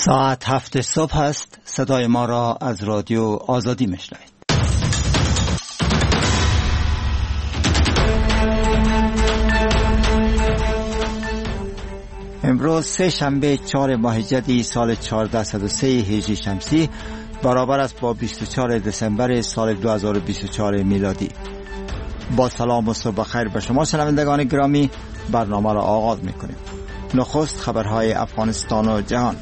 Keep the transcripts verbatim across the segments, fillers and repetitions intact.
ساعت هفت صبح است. صدای ما را از رادیو آزادی میشنوید. امروز سه شنبه چهار ماه جدی سال چهارصد و سه هجری شمسی برابر است با بیست و چهار دسامبر سال دو هزار و بیست و چهار میلادی. با سلام و صبح خیر به شما شنوندگان گرامی، برنامه را آغاز میکنیم. نخست خبرهای افغانستان و جهان.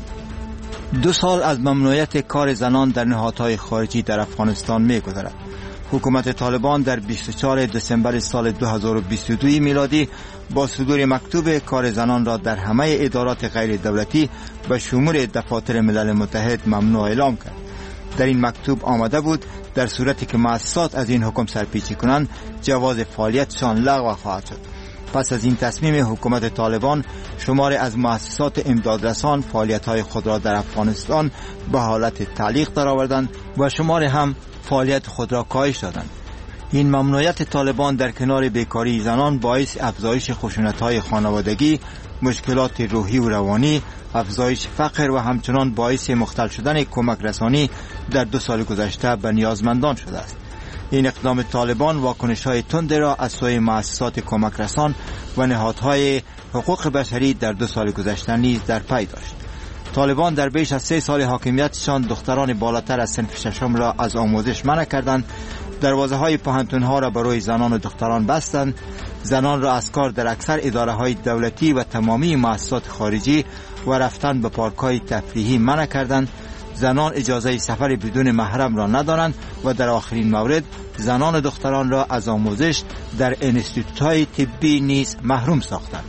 دو سال از ممنوعیت کار زنان در نهادهای خارجی در افغانستان می‌گذرد. حکومت طالبان در بیست و چهار دسامبر سال دو هزار و بیست و دو میلادی با صدور مکتوب کار زنان را در همه ادارات غیر دولتی به شمول دفاتر ملل متحد ممنوع اعلام کرد. در این مکتوب آمده بود در صورتی که مؤسسات از این حکم سرپیچی کنند جواز فعالیتشان لغو خواهد شد. پس از این تصمیم حکومت طالبان، شماری از مؤسسات امدادرسان فعالیت‌های خود را در افغانستان به حالت تعلیق درآوردند و شماری هم فعالیت خود را کاهش دادند. این ممنوعیت طالبان در کنار بیکاری زنان باعث افزایش خشونت‌های خانوادگی، مشکلات روحی و روانی، افزایش فقر و همچنان باعث مختل شدن کمک رسانی در دو سال گذشته به نیازمندان شده است. این اقدام طالبان واکنش‌های تند را از سوی مؤسسات کمک رسان و نهادهای حقوق بشری در دو سال گذشته نیز در پی داشت. طالبان در بیش از سه سال حاکمیتشان دختران بالاتر از صنف ششم را از آموزش منع کردند، دروازه‌های پوهنتون‌ها را برای زنان و دختران بستند، زنان را از کار در اکثر اداره‌های دولتی و تمامی مؤسسات خارجی و رفتن به پارک‌های تفریحی منع کردند، زنان اجازه سفر بدون محرم را ندارند و در آخرین مورد زنان و دختران را از آموزش در انستیتوت‌های طبی نیز محروم ساختند.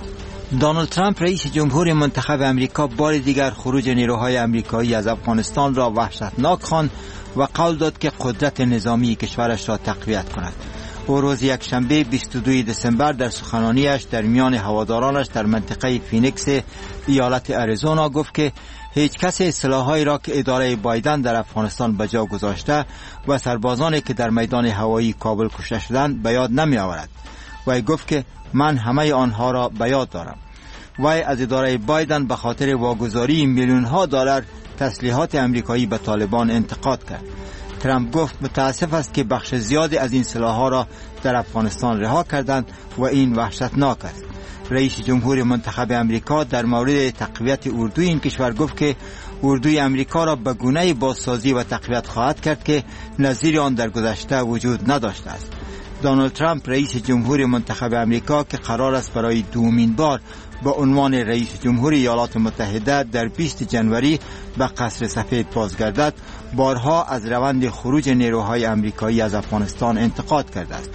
دونالد ترامپ رئیس جمهور منتخب امریکا بار دیگر خروج نیروهای امریکایی از افغانستان را وحشتناک خواند و قول داد که قدرت نظامی کشورش را تقویت کند. او روز یکشنبه بیست و دو دسامبر در سخنرانیش در میان هوادارانش در منطقه فینیکس ایالت اریزونا گفت که هیچ کسی سلاح‌هایی را که اداره بایدن در افغانستان به جا گذاشته و سربازانی که در میدان هوایی کابل کشته شدند به یاد نمی آورد. وی گفت که من همه آنها را به یاد دارم. وی از اداره بایدن به خاطر واگذاری میلیون ها دلار تسلیحات امریکایی به طالبان انتقاد کرد. ترامپ گفت متاسف است که بخش زیادی از این سلاح‌ها را در افغانستان رها کردند و این وحشتناک است. رئیس جمهور منتخب امریکا در مورد تقویت اردوی این کشور گفت که اردوی امریکا را به گونه‌ای بازسازی و تقویت خواهد کرد که نظیر آن در گذشته وجود نداشته است. دونالد ترامپ رئیس جمهور منتخب امریکا که قرار است برای دومین بار به عنوان رئیس جمهور ایالات متحده در بیست جنوری به قصر سفید بازگردد، بارها از روند خروج نیروهای امریکایی از افغانستان انتقاد کرده است.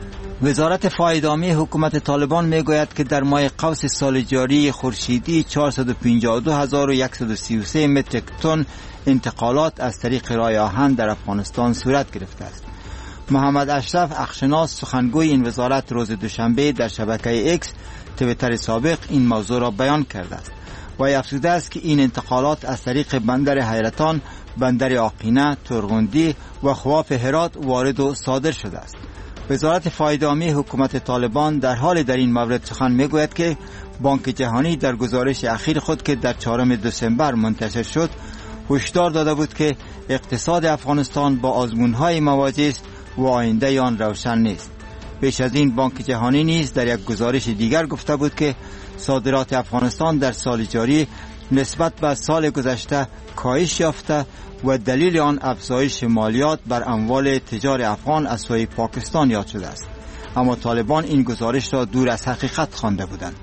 وزارت فایدامی حکومت طالبان میگوید که در ماه قوس سال جاری خورشیدی چهارصد و پنجاه و دو هزار و صد و سی و سه متریک تن انتقالات از طریق راه آهن در افغانستان صورت گرفته است. محمد اشرف اخشناس سخنگوی این وزارت روز دوشنبه در شبکه ایکس تویتر سابق این موضوع را بیان کرده است. وی افزوده است که این انتقالات از طریق بندر حیرتان، بندر آقینه، ترغندی و خواف هرات وارد و صادر شده است. وزارت فایدامی حکومت طالبان در حال در این مورد سخن میگوید که بانک جهانی در گزارش اخیر خود که در چهارم دسامبر منتشر شد هشدار داده بود که اقتصاد افغانستان با آزمون‌های مواجه است و آینده آن روشن نیست. پیش از این بانک جهانی نیز در یک گزارش دیگر گفته بود که صادرات افغانستان در سال جاری نسبت به سال گذشته کاهش یافته و دلیل آن افزایش مالیات بر اموال تجار افغان از سوی پاکستان یاد شده است. اما طالبان این گزارش را دور از حقیقت خوانده بودند.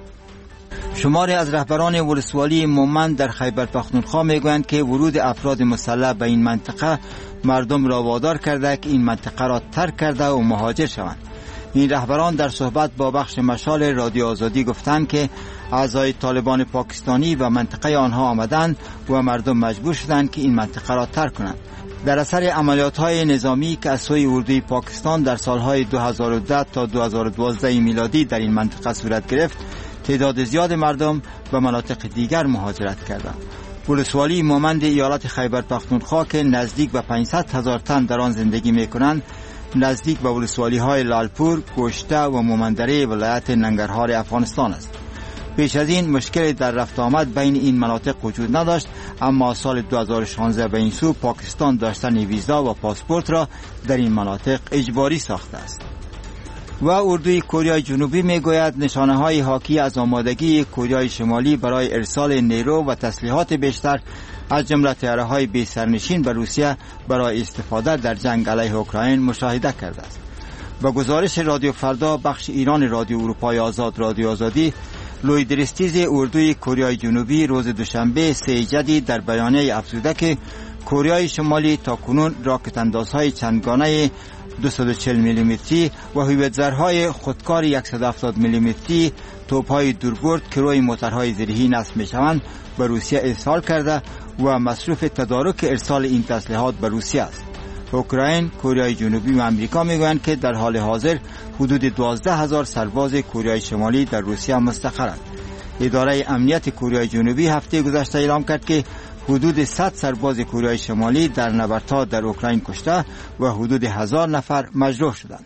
شماری از رهبران ولسوالی مومند در خیبر پختونخوا میگویند که ورود افراد مسلح به این منطقه مردم را وادار کرده که این منطقه را ترک کرده و مهاجر شوند. این رهبران در صحبت با بخش مشال رادیو آزادی گفتند که اعضای طالبان پاکستانی و منطقه آنها آمدند و مردم مجبور شدند که این منطقه را ترک کنند. در اثر عملیات‌های نظامی که از سوی اردوی پاکستان در سالهای دو هزار و ده تا دو هزار و دوازده میلادی در این منطقه صورت گرفت، تعداد زیاد مردم به مناطق دیگر مهاجرت کردند. ولسوالی مومند ایالت خیبر پختونخوا که نزدیک به پانصد هزار تن در آن زندگی می‌کنند، نزدیک به ولسوالی‌های لالپور، گوشته و مومندره ولایت ننگرهار افغانستان است. پیش از این مشکلی در رفت آمد بین این مناطق وجود نداشت، اما سال دو هزار و شانزده به این سو پاکستان داشتن ویزا و پاسپورت را در این مناطق اجباری ساخته است. و اردوی کره جنوبی میگوید نشانه های حاکی از آمادگی کره شمالی برای ارسال نیرو و تسلیحات بیشتر از جمله طیاره‌های بی سرنشین به روسیه برای استفاده در جنگ علیه اوکراین مشاهده کرده است. با گزارش رادیو فردا بخش ایران رادیو اروپای آزاد رادیو آزادی، لوی درستیز اردوی کره جنوبی روز دوشنبه سه جدید در بیانیه افزوده که کره شمالی تاکنون راکت اندازهای چندگانه دویست و چهل میلیمتری و هویتزرهای خودکار صد و هفتاد میلیمتری، توپهای دوربرد که روی موترهای زیرهی نصب میشوند به روسیه ارسال کرده و مصروف تدارک ارسال این تسلیحات به روسیه است. اوکراین، کره جنوبی و امریکا میگویند که در حال حاضر حدود دوازده هزار سرباز کره شمالی در روسیه مستقرند. اداره امنیت کره جنوبی هفته گذشته اعلام کرد که حدود صد سرباز کره شمالی در نبردها در اوکراین کشته و حدود هزار نفر مجروح شدند.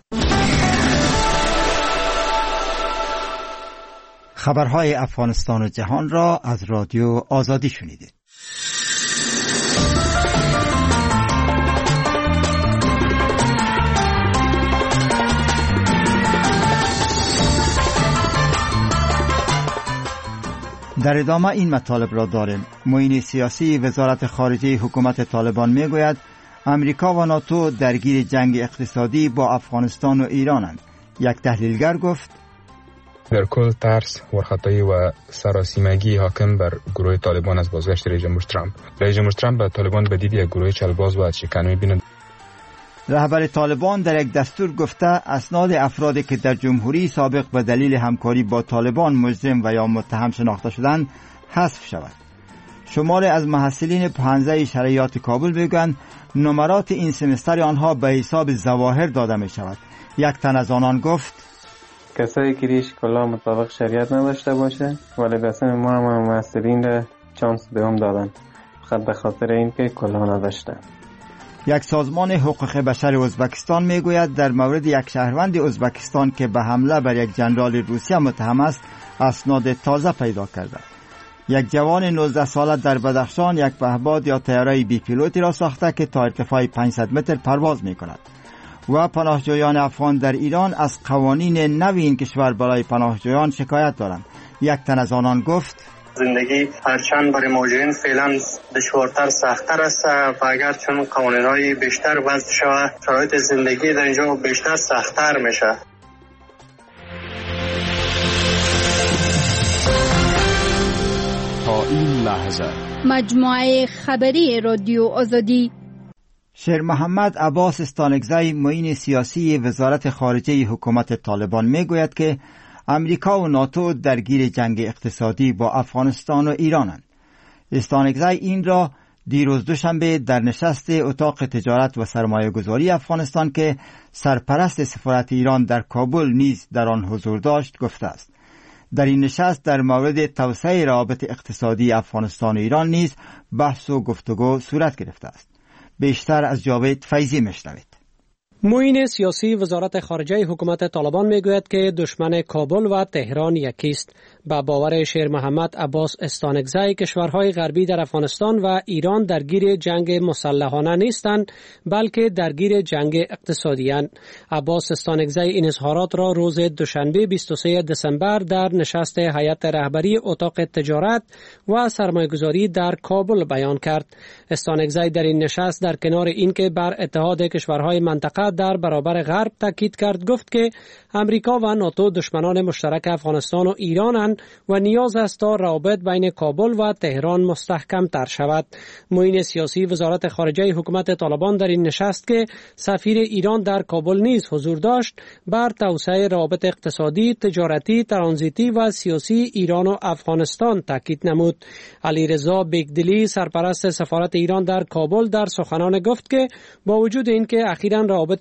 خبرهای افغانستان و جهان را از رادیو آزادی شنیدید. در ادامه این مطالب را داریم. معین سیاسی وزارت خارجه حکومت طالبان میگوید امریکا و ناتو درگیر جنگ اقتصادی با افغانستان و ایرانند. یک تحلیلگر گفت در کل ترس، ورخطایی و سراسیمگی حاکم بر گروه طالبان از بازگشت رئیس جمهور ترامپ. رئیس جمهور ترامپ به طالبان به دید یک گروه چلباز و شکن می‌بیند. رهبر طالبان در یک دستور گفته اسناد افرادی که در جمهوری سابق به دلیل همکاری با طالبان مجرم و یا متهم شناخته شدند حذف شود. شماری از محصلین پانزده شرعیات کابل میگویند نمرات این سمستر آنها به حساب ظواهر داده می شود. یک تن از آنان گفت کسایی که ریش کلا مطابق شریعت نداشته باشه ولی دستن ما هم محصلین را چانس دوم دادن فقط به خاطر اینکه کلا نداشتن. یک سازمان حقوق بشر ازبکستان میگوید در مورد یک شهروند ازبکستان که به حمله بر یک جنرال روسیه متهم است اسناد تازه پیدا کرده. یک جوان نوزده ساله در بدخشان یک پهپاد یا طیاره بی پیلوتی را ساخته که تا ارتفاع پانصد متر پرواز میکند. و پناهجویان افغان در ایران از قوانین نو این کشور برای پناهجویان شکایت دارند. یک تن از آنان گفت زندگی هرچند برای مهاجرین فعلا دشوارتر سختتر است و اگر چون قوانین‌های بیشتر وضع شود شرایط زندگی در اینجا بیشتر سختتر میشه. تا این لحظه مجموعه خبری رادیو آزادی. شیر محمد عباس استانکزی معین سیاسی وزارت خارجه حکومت طالبان میگوید که امریکا و ناتو درگیر جنگ اقتصادی با افغانستان و ایرانند. استانکزی این را دیروز دوشنبه در نشست اتاق تجارت و سرمایه گذاری افغانستان که سرپرست سفارت ایران در کابل نیز در آن حضور داشت گفته است. در این نشست در مورد توسعه روابط اقتصادی افغانستان و ایران نیز بحث و گفتگو صورت گرفته است. بیشتر از جاوید فیضی میشنوید. معین سیاسی وزارت خارجه حکومت طالبان میگوید که دشمن کابل و تهران یکی است. با باور شیر محمد عباس استانکزی کشورهای غربی در افغانستان و ایران درگیر جنگ مسلحانه نیستند بلکه درگیر جنگ اقتصادی اند. عباس استانکزی این اظهارات را روز دوشنبه بیست و سوم دسامبر در نشست هیئت رهبری اتاق تجارت و سرمایه‌گذاری در کابل بیان کرد. استانکزی در این نشست در کنار اینکه بر اتحاد کشورهای منطقه در برابر غرب تاکید کرد گفت که امریکا و ناتو دشمنان مشترک افغانستان و ایرانند و نیاز است تا روابط بین کابل و تهران مستحکم تر شود. معین سیاسی وزارت خارجه حکومت طالبان در این نشست که سفیر ایران در کابل نیز حضور داشت بر توسعه روابط اقتصادی، تجارتی، ترانزیتی و سیاسی ایران و افغانستان تاکید نمود. علیرضا بیگدلی سرپرست سفارت ایران در کابل در سخنان گفت که با وجود اینکه اخیراً روابط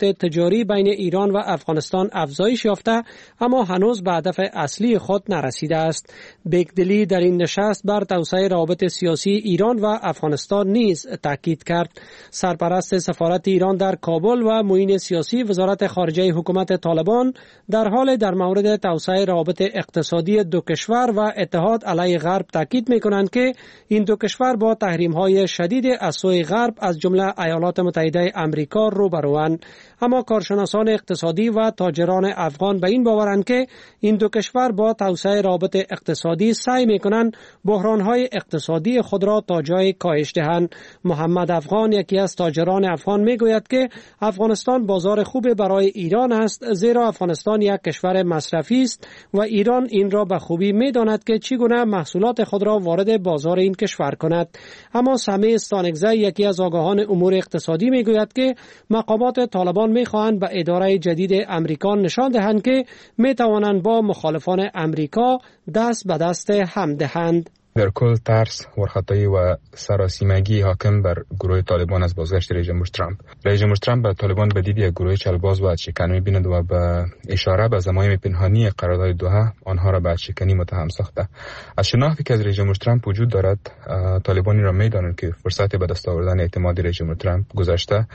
روابط تجاری بین ایران و افغانستان افزایش یافته اما هنوز به هدف اصلی خود نرسیده است. بیگدلی در این نشست بر توسعه روابط سیاسی ایران و افغانستان نیز تاکید کرد. سرپرست سفارت ایران در کابل و معین سیاسی وزارت خارجه حکومت طالبان در حال در مورد توسعه روابط اقتصادی دو کشور و اتحاد علیه غرب تاکید می‌کنند که این دو کشور با تحریم‌های شدید از سوی غرب از جمله ایالات متحده آمریکا روبروند. اما کارشناسان اقتصادی و تاجران افغان به این باورند که این دو کشور با توسعه روابط اقتصادی سعی می‌کنند بحران‌های اقتصادی خود را تا جای کاهش دهند. محمد افغان یکی از تاجران افغان میگوید که افغانستان بازار خوب برای ایران است، زیرا افغانستان یک کشور مصرفی است و ایران این را به خوبی می‌داند که چگونه محصولات خود را وارد بازار این کشور کند. اما سمی استانکزی یکی از آگاهان امور اقتصادی میگوید که مقامات طالبان می‌خواهند به اداره جدید امریکا نشان دهند که می‌توانند با مخالفان امریکا دست به دست هم دهند. در کل ترس، ورخطایی و سراسیمگی حاکم بر گروه طالبان از بازگشت رئیس جمهور ترامپ. رئیس جمهور ترامپ به طالبان به دید یک گروه چلباز و ادشکن می‌بیند و به اشاره به ضمایم پنهانی قرارداد دوحه آنها را به ادشکنی متهم ساخته. از شناختی که از رئیس جمهور ترامپ وجود دارد، طالبانی را می‌دانند که فرصت به دست آوردن اعتماد رئیس جمهور ترامپ گذشته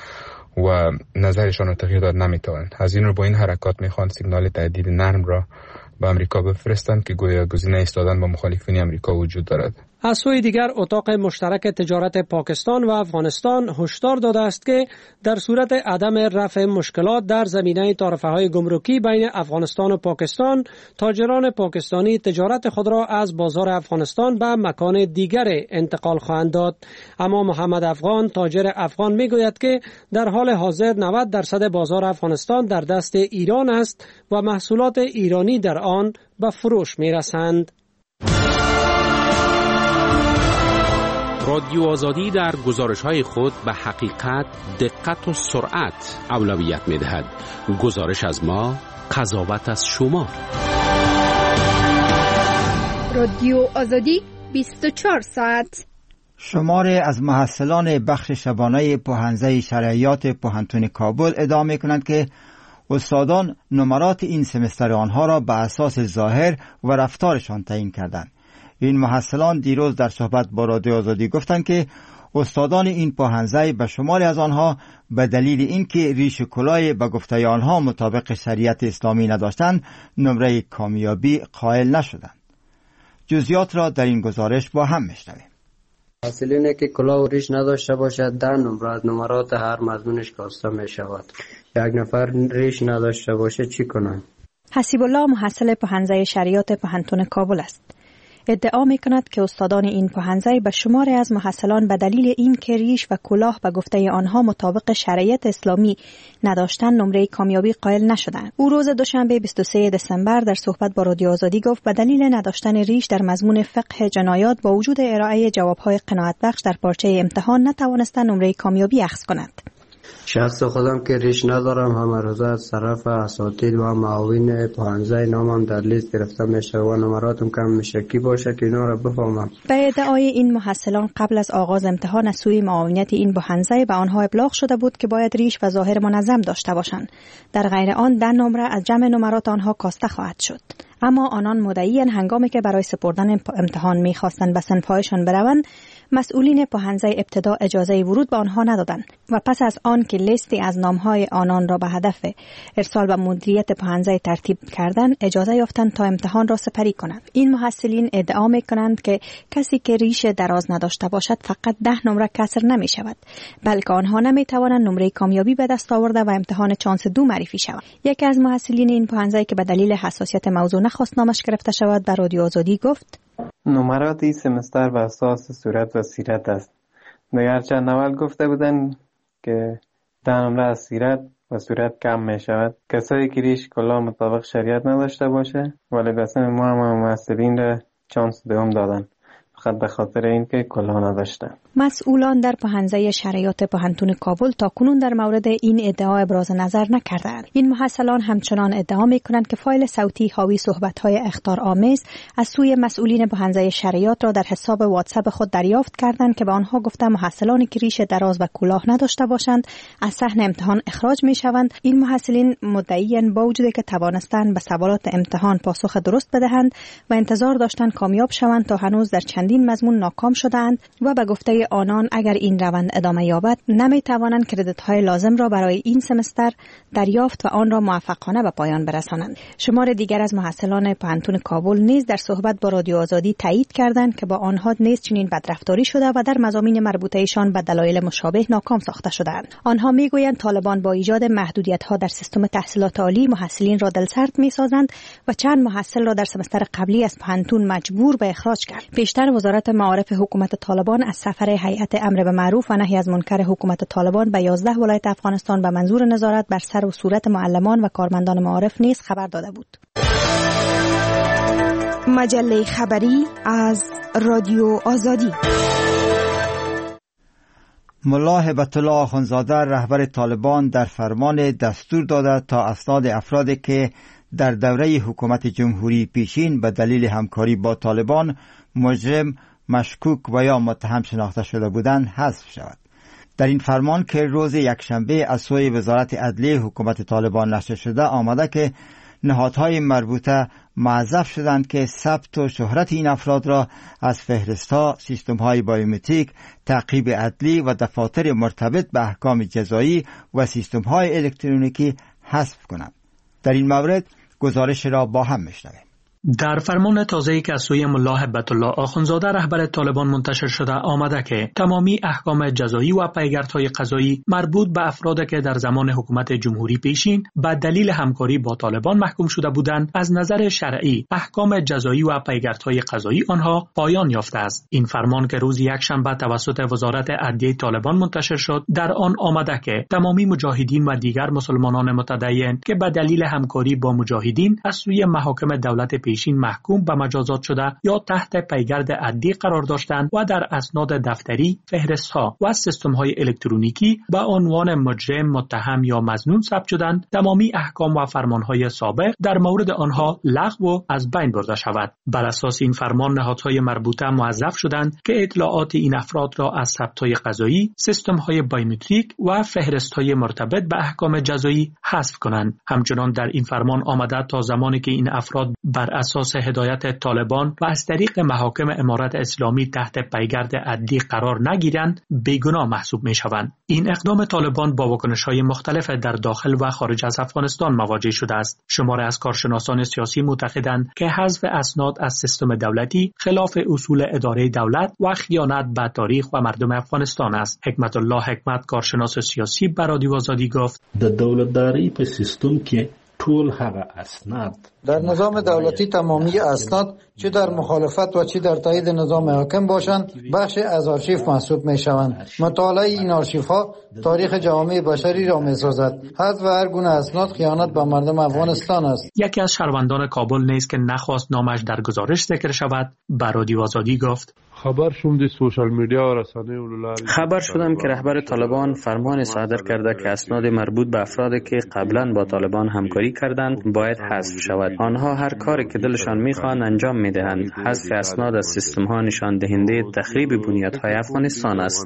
و نظرشان را تغییر داد نمی‌توانند. از این رو با این حرکات می‌خواهند سیگنال تهدید نرم را به امریکا بفرستند که گویا گزینه ایستادن با مخالفین امریکا وجود دارد. از سوی دیگر اتاق مشترک تجارت پاکستان و افغانستان هشدار داده است که در صورت عدم رفع مشکلات در زمینه تعرفه‌های گمرکی بین افغانستان و پاکستان، تاجران پاکستانی تجارت خود را از بازار افغانستان به مکان دیگر انتقال خواهند داد. اما محمد افغان، تاجر افغان، میگوید که در حال حاضر نود درصد بازار افغانستان در دست ایران است و محصولات ایرانی در آن به فروش میرسند. رادیو آزادی در گزارش‌های خود به حقیقت، دقت و سرعت اولویت می‌دهد. گزارش از ما، قضاوت از شما. رادیو آزادی بیست و چهار ساعت. شماری از محصلان بخش شبانه پوهنځی شرعیات پوهنتون کابل ادعا می‌کنند که استادان نمرات این سمستر آنها را به اساس ظاهر و رفتارشان تعیین کردند. این محصلان دیروز در صحبت با رادیو آزادی گفتند که استادان این پوهنځی به شماری از آنها به دلیل اینکه ریش کلاه به گفته آنها مطابق شریعت اسلامی نداشتند نمره کامیابی قائل نشدند. جزئیات را در این گزارش با هم میشنویم. محصلینی که کلاه و ریش نداشته باشد در نمره از نمرات هر مضمونش کاسته می شود. یک نفر ریش نداشته باشه چی کنند؟ حسیب الله محصل پوهنځی شرعیات پوهنتون کابل است. ادعا می‌کند که استادان این پوهنځی به شماری از محصلان به دلیل این که ریش و کلاه به گفته آنها مطابق شریعت اسلامی نداشتن نمره کامیابی قائل نشدند. او روز دوشنبه بیست و سوم دسامبر در صحبت با رادیو آزادی گفت به دلیل نداشتن ریش در مضمون فقه جنایات با وجود ارائه جواب‌های قناعت بخش در پارچه امتحان نتوانستند نمره کامیابی اخذ کنند. شخص خودم که ریش ندارم، همه روزه از طرف اساتید و معاون پوهنځی نامم در لیست گرفته میشه و نمراتم کم میشه. کی باشه که اینا را بفهمم؟ به ادعای این محصلان قبل از آغاز امتحان از سوی معاونیت این پوهنځی به آنها ابلاغ شده بود که باید ریش و ظاهر منظم داشته باشند. در غیر آن ده نمره از جمع نمرات آنها کاسته خواهد شد. اما آنان مدعیان هنگامی که برای سپردن امتحان می‌خواستند به صنف‌هایشان بروند، مسئولین پوهنځی ابتدا اجازه ورود به آنها ندادند و پس از آن که لیستی از نام‌های آنان را به هدف ارسال به مدیریت پوهنځی ترتیب کردند، اجازه یافتند تا امتحان را سپری کنند. این محصلین ادعا می‌کنند که کسی که ریش دراز نداشته باشد فقط ده نمره کسر نمی‌شود، بلکه آنها نمی‌توانند نمره کامیابی به دست آورده و امتحان چانس دو معرفی شود. یکی از محصلین این پوهنځی که به دلیل حساسیت موضوع نخواست نامش گرفته شود به رادیو آزادی گفت: نمرات این سمستر به اساس صورت و سیرت است. گرچند اول گفته بودن که ده نمره از سیرت و صورت کم می شود. کسایی که ریش کلاه مطابق شریعت نداشته باشه ولی قسم ما هم محصلین را چانس دوم دادن. فقط به خاطر اینکه کلاه نداشتن. مسئولان در پهنزه شرایط پهنتون کابل تا کنون در مورد این ادعا ابراز نظر نکردند. این محصلان همچنان ادعا میکنند که فایل صوتی حاوی صحبت‌های اخطارآمیز از سوی مسئولین پهنزه شرایط را در حساب واتساپ خود دریافت کردند که به آنها گفته محصلانی که ریش دراز و کلاه نداشته باشند از صحن امتحان اخراج میشوند. این محصلین مدعیان با وجودی که توانستند به سوالات امتحان پاسخ درست بدهند و انتظار داشتند کامیاب شوند تا هنوز در چندین مضمون ناکام شدند و به گفته آنان اگر این روند ادامه یابد نمی توانند کردیت های لازم را برای این سمستر دریافت و آن را موفقانه به پایان برسانند. شمار دیگر از محصلان پهنتون کابل نیز در صحبت با رادیو آزادی تایید کردند که با آنها نیز چنین بدرفتاری شده و در مضامین مربوطه ایشان به دلایل مشابه ناکام ساخته شدند. آنها میگویند طالبان با ایجاد محدودیت ها در سیستم تحصیلات عالی محصلین را دلسرد میسازند و چند محصل را در سمستر قبلی از پهنتون مجبور به اخراج کرد. پیشتر وزارت معارف حکومت طالبان از سفر هیئت امر به معروف و نهی از منکر حکومت طالبان به یازده ولایت افغانستان به منظور نظارت بر سر و صورت معلمان و کارمندان معارف نیز خبر داده بود. مجله خبری از رادیو آزادی. ملا هبت الله آخوندزاده رهبر طالبان در فرمان دستور داده تا اسناد افرادی که در دوره حکومت جمهوری پیشین به دلیل همکاری با طالبان مجرم، مشکوک و یا متهم شناخته شده بودند حذف شود. در این فرمان که روز یکشنبه از سوی وزارت عدلیه حکومت طالبان نشر شده آمده که نهادهای مربوطه معذف شدند که ثبت و شهرت این افراد را از فهرست‌ها، سیستم‌های بایومتریک، تعقیب عدلی و دفاتر مرتبط به احکام جزایی و سیستم‌های الکترونیکی حذف کنند. در این مورد گزارش را با هم میشنویم. در فرمان تازه‌ای که از سوی ملا هبت الله آخوندزاده رهبر طالبان منتشر شده آمده که تمامی احکام جزایی و پیگردهای قضایی مربوط به افرادی که در زمان حکومت جمهوری پیشین به دلیل همکاری با طالبان محکوم شده بودند از نظر شرعی احکام جزایی و پیگردهای قضایی آنها پایان یافته است. این فرمان که روز یکشنبه توسط وزارت عدلیه طالبان منتشر شد در آن آمده که تمامی مجاهدین و دیگر مسلمانان متدین که به دلیل همکاری با مجاهدین از سوی محاکم دولت پیشین محکوم به مجازات شده یا تحت پیگرد عدلی قرار داشتند و در اسناد دفتری، فهرست‌ها و سیستم‌های الکترونیکی به عنوان مجرم، متهم یا مظنون ثبت شدند، تمامی احکام و فرمان‌های سابق در مورد آنها لغو و از بین برده شود. بر اساس این فرمان نهادهای مربوطه موظف شدند که اطلاعات این افراد را از ثبت‌های قضایی، سیستم‌های بایومتریک و فهرست‌های مرتبط به احکام جزایی حذف کنند. همچنان در این فرمان آمده تا زمانی که این افراد بر اساس هدایت طالبان و از طریق محاکم امارت اسلامی تحت پیگرد عدلی قرار نگیرند بیگناه محسوب می شوند. این اقدام طالبان با واکنش‌های مختلف در داخل و خارج از افغانستان مواجه شده است. شمار از کارشناسان سیاسی معتقدند که حذف اسناد از سیستم دولتی خلاف اصول اداره دولت و خیانت به تاریخ و مردم افغانستان است. حکمت الله حکمت کارشناس سیاسی به رادیو آزادی گفت: د دولتداری په سیستم کې ټول هغه اسناد در نظام دولتی تمامی اسناد چه در مخالفت و چه در تایید نظام حاکم باشند بخش از آرشیف محسوب می شوند. مطالعه این آرشیف ها تاریخ جامعه بشری را می سازد. حذف هر گونه اسناد خیانت به مردم افغانستان است. یکی از شهروندان کابل نیز که نخواست نامش در گزارش ذکر شود به رادیو آزادی گفت: خبر شدم دی سوشال میدیا و رسانه ولولاری خبر شدم که رهبر طالبان فرمان صادر کرده که اسناد مربوط به افرادی که قبلا با طالبان همکاری کردند باید حذف شود. آنها هر کاری که دلشان میخواهند انجام میدهند. حذف اسناد از سیستم ها نشان دهنده تخریب بنیادهای افغانستان است.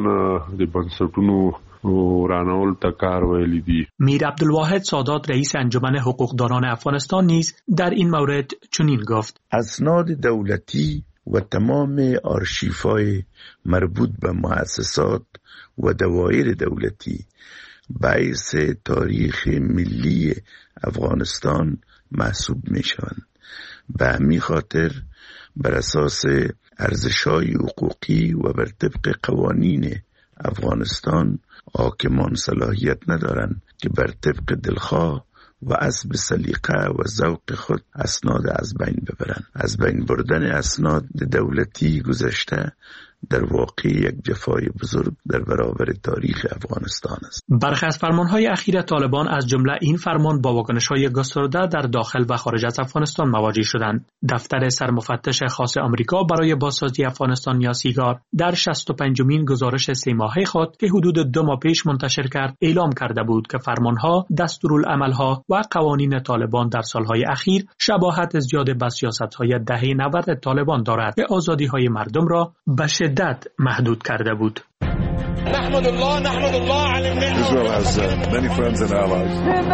میر عبدالواحد سادات رئیس انجمن حقوقدانان افغانستان نیز در این مورد چنین گفت: اسناد دولتی و تمام آرشیف‌های مربوط به مؤسسات و دوایر دولتی باعث تاریخ ملی افغانستان محسوب می شوند. به همین خاطر بر اساس ارزش‌های حقوقی و بر طبق قوانین افغانستان حاکمان صلاحیت ندارند که بر طبق دلخواه و اسب سلیقه و ذوق خود اسناد از بین ببرند. از بین بردن اسناد دولتی گذشته در واقع یک جفای بزرگ در برابر تاریخ افغانستان است. برخی از فرمانهای اخیر طالبان از جمله این فرمان با واکنش‌های گسترده در داخل و خارج از افغانستان مواجه شدند. دفتر سرمفتش خاص آمریکا برای بازسازی افغانستان یا سیگار در شصت و پنجمین گزارش سه ماهه خود که حدود دو ماه پیش منتشر کرد اعلام کرده بود که فرمانها، دستورالعملها و قوانین طالبان در سالهای اخیر شباهت زیاد به سیاست‌های دهه نود طالبان دارد که آزادی‌های مردم را به شدت محدود کرده بود. نحمد الله نحمد الله علی الملت. Israel has uh, many friends and allies.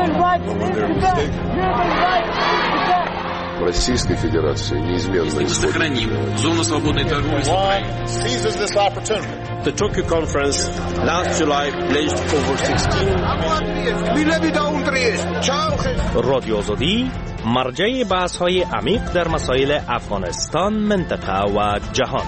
Российской Федерации неизменно сохраним зону свободной торговли с Украиной. Seizes this opportunity. The Tokyo conference last July pledged over sixteen. رادیو آزادی مرجع بحث‌های عمیق در مسائل افغانستان، منطقه و جهان.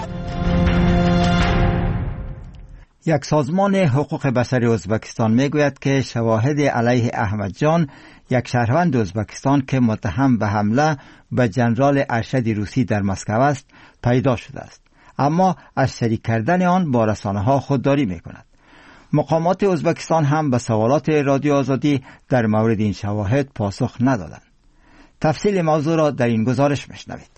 یک سازمان حقوق بشری ازبکستان میگوید که شواهد علیه احمد جان، یک شهروند ازبکستان که متهم به حمله به ژنرال ارشد روسی در مسکو است، پیدا شده است، اما از شریک کردن آن با رسانه‌ها خودداری میکند. مقامات ازبکستان هم به سوالات رادیو آزادی در مورد این شواهد پاسخ ندادند. تفصیل موضوع را در این گزارش میشنوید.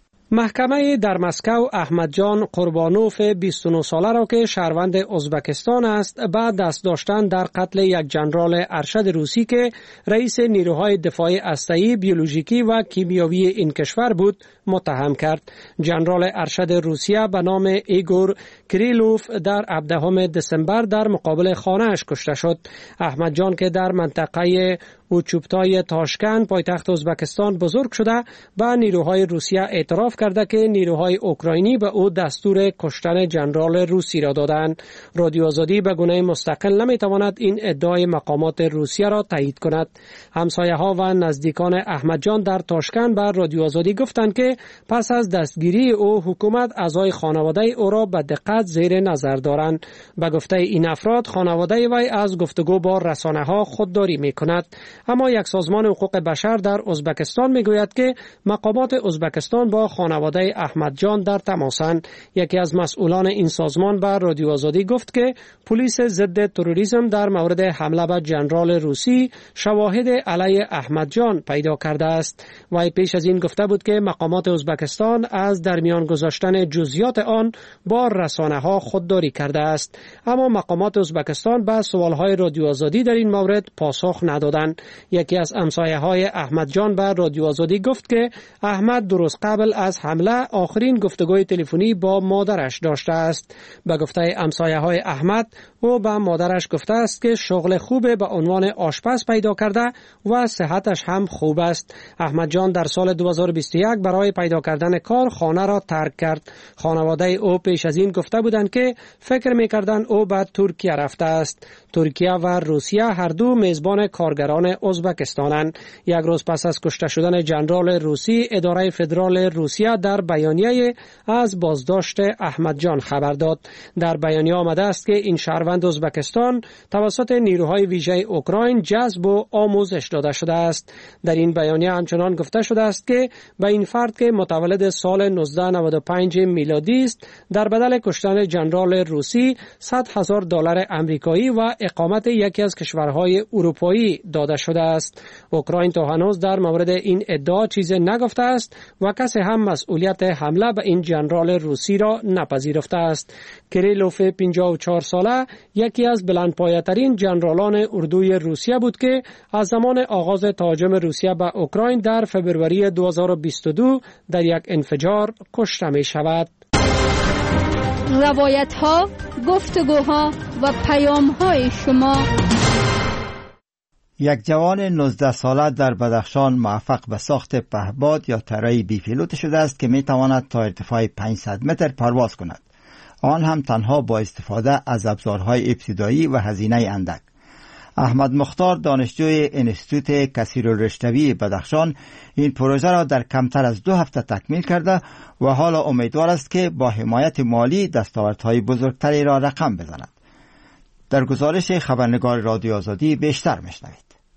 محکمه در مسکو احمد جان قربانوف بیست و نه ساله را که شهروند ازبکستان است بعد دست داشتن در قتل یک ژنرال ارشد روسی که رئیس نیروهای دفاعی هسته‌ای، بیولوژیکی و کیمیاوی این کشور بود متهم کرد. ژنرال ارشد روسیه به نام ایگور کریلوف در هفدهم دسامبر در مقابل خانه‌اش کشته شد. احمد جان که در منطقه اوچوبتای تاشکند پایتخت ازبکستان بزرگ شده به نیروهای روسیه اعتراف کرده که نیروهای اوکراینی به او دستور کشتن ژنرال روسی را دادند. رادیو آزادی به گونه مستقل نمیتواند این ادعای مقامات روسیه را تایید کند. همسایه ها و نزدیکان احمد جان در تاشکند به رادیو آزادی گفتند که پس از دستگیری او حکومت اعضای خانواده او را به دقت زیر نظر دارند. به گفته این افراد خانواده وی از گفتگو با رسانه ها خودداری میکند. اما یک سازمان حقوق بشر در ازبکستان میگوید که مقامات ازبکستان با خانواده احمد جان در تماسند. یکی از مسئولان این سازمان به رادیو آزادی گفت که پلیس ضد تروریسم در مورد حمله به ژنرال روسی شواهد علیه احمد جان پیدا کرده است. و پیش از این گفته بود که مقامات ازبکستان از در میان گذاشتن جزئیات آن با رسانه ها خودداری کرده است. اما مقامات ازبکستان به سوالهای رادیو آزادی در این مورد پاسخ ندادند. یکی از همسایه های احمد جان به رادیو آزادی گفت که احمد درست قبل از حمله آخرین گفتگوی تلفنی با مادرش داشته است. به گفته همسایه های احمد، او به مادرش گفته است که شغل خوب به عنوان آشپز پیدا کرده و صحتش هم خوب است. احمد جان در سال دو هزار و بیست و یک برای پیدا کردن کار خانه را ترک کرد. خانواده او پیش از این گفته بودند که فکر می‌کردند او به ترکیه رفته است. ترکیه و روسیه هر دو میزبان کارگران ازبکستانند. یک روز پس از کشته شدن ژنرال روسی، اداره فدرال روسیه در بیانیه از بازداشت احمد جان خبر داد. در بیانیه آمده است که این شهروند ازبکستان توسط نیروهای ویژه اوکراین جذب و آموزش داده شده است. در این بیانیه همچنان گفته شده است که به این فرد که متولد سال نوزده نود و پنج میلادی است در بدل کشتن ژنرال روسی صد هزار دلار آمریکایی و اقامت یکی از کشورهای اروپایی داده شده است. اوکراین تا هنوز در مورد این ادعا چیزی نگفته است و کسی هم مسئولیت حمله به این ژنرال روسی را نپذیرفته است. کریلوف پنجاه و چهار ساله یکی از بلندپایه‌ترین ژنرالان اردوی روسیه بود که از زمان آغاز تهاجم روسیه به اوکراین در فبروری دو هزار و بیست و دو در یک انفجار کشته می شود. روایت ها، گفتگوها و پیام های شما. یک جوان نوزده ساله در بدخشان موفق به ساخت پهباد یا طیاره بی پیلوت شده است که می تواند تا ارتفاع پانصد متر پرواز کند. آن هم تنها با استفاده از ابزارهای ابتدایی و هزینه اندک. احمد مختار، دانشجوی انستیتوت کثیرالرشتوی بدخشان، این پروژه را در کمتر از دو هفته تکمیل کرده و حالا امیدوار است که با حمایت مالی دستاوردهای بزرگتری را رقم بزند. در گزارش خبرنگار رادیو آزادی بیشتر میشنوید.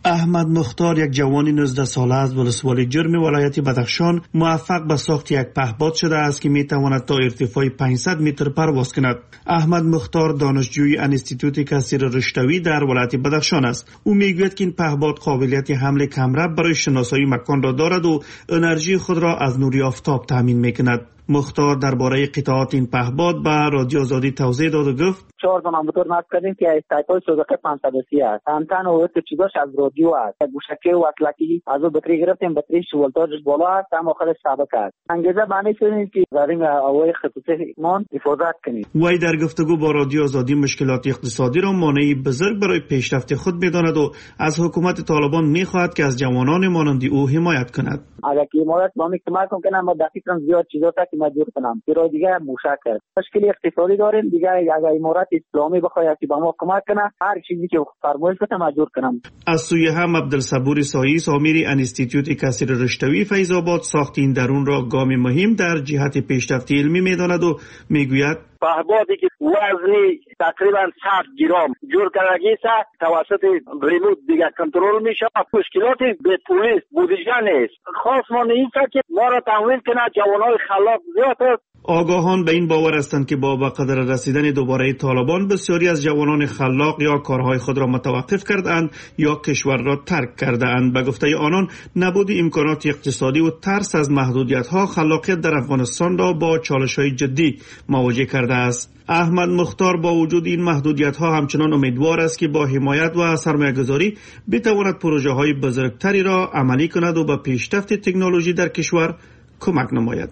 احمد مختار، یک جوان نوزده ساله از ولسوالی جرم ولایت بدخشان، موفق به ساخت یک پهپاد شده است که می تواند تا ارتفاع پانصد متر پرواز کند. احمد مختار دانشجوی انستیتوت کثیر رشتوی در ولایت بدخشان است. او میگوید که این پهپاد قابلیت حمل کمرب برای شناسایی مکان را دارد و انرژی خود را از نور آفتاب تامین میکند. مختار درباره قطعات این پهپاد به رادیو آزادی توضیح داد و گفت: چهار تا موتور نصب کردیم که استایپای سوزوکی پانصد و سی است. انتن و چیزاش از رادیو است. گوشکی وصلکی از او بطری گرفتیم، بطریش ولتاژش بالا است اما خودش ثابت است. انگیزه بانی شدیم که زاریم اوای خطوطی مان حفاظت کنیم. وی در گفتگو با رادیو آزادی مشکلات اقتصادی را مانعی بزرگ برای پیشرفت خود می‌داند و از حکومت طالبان می‌خواهد که از جوانان مانند او حمایت کند. اگر که امارات با می کمک کنه ما دقیقاً زیاد چیزا تا که مجبور کنم که را دیگه موشک کرد. مشکل اقتصادی داریم دیگه. اگر امارات اسلامی بخواد که با ما کمک کنه هر چیزی که فرمایش کنه مجبور کنم. از سوی هم عبدالصبور ساییس امیر انستیتوت کثیر رشتوی فیض آباد ساخت این درون را گام مهم در جهت پیشرفت علمی می‌داند و میگوید: پهپادی که وزنی تقریبا صد گرم جور کردگی است توسط ریموت دیگه کنترل میشه. مشکلاتی به پلیس بودجه نیست. خاص ما نیست که ما را تمویل کنه. جوانای خلاق زیاد است. آگاهان به این باور هستند که با به قدر رسیدن دوباره طالبان بسیاری از جوانان خلاق یا کارهای خود را متوقف کردند یا کشور را ترک کردند. به گفته آنان نبود امکانات اقتصادی و ترس از محدودیت‌ها خلاقیت در افغانستان را با چالش‌های جدی مواجه کرده است. احمد مختار با وجود این محدودیت‌ها همچنان امیدوار است که با حمایت و سرمایه‌گذاری بتواند پروژه‌های بزرگتری را عملی کند و به پیشرفت تکنولوژی در کشور کمک نماید.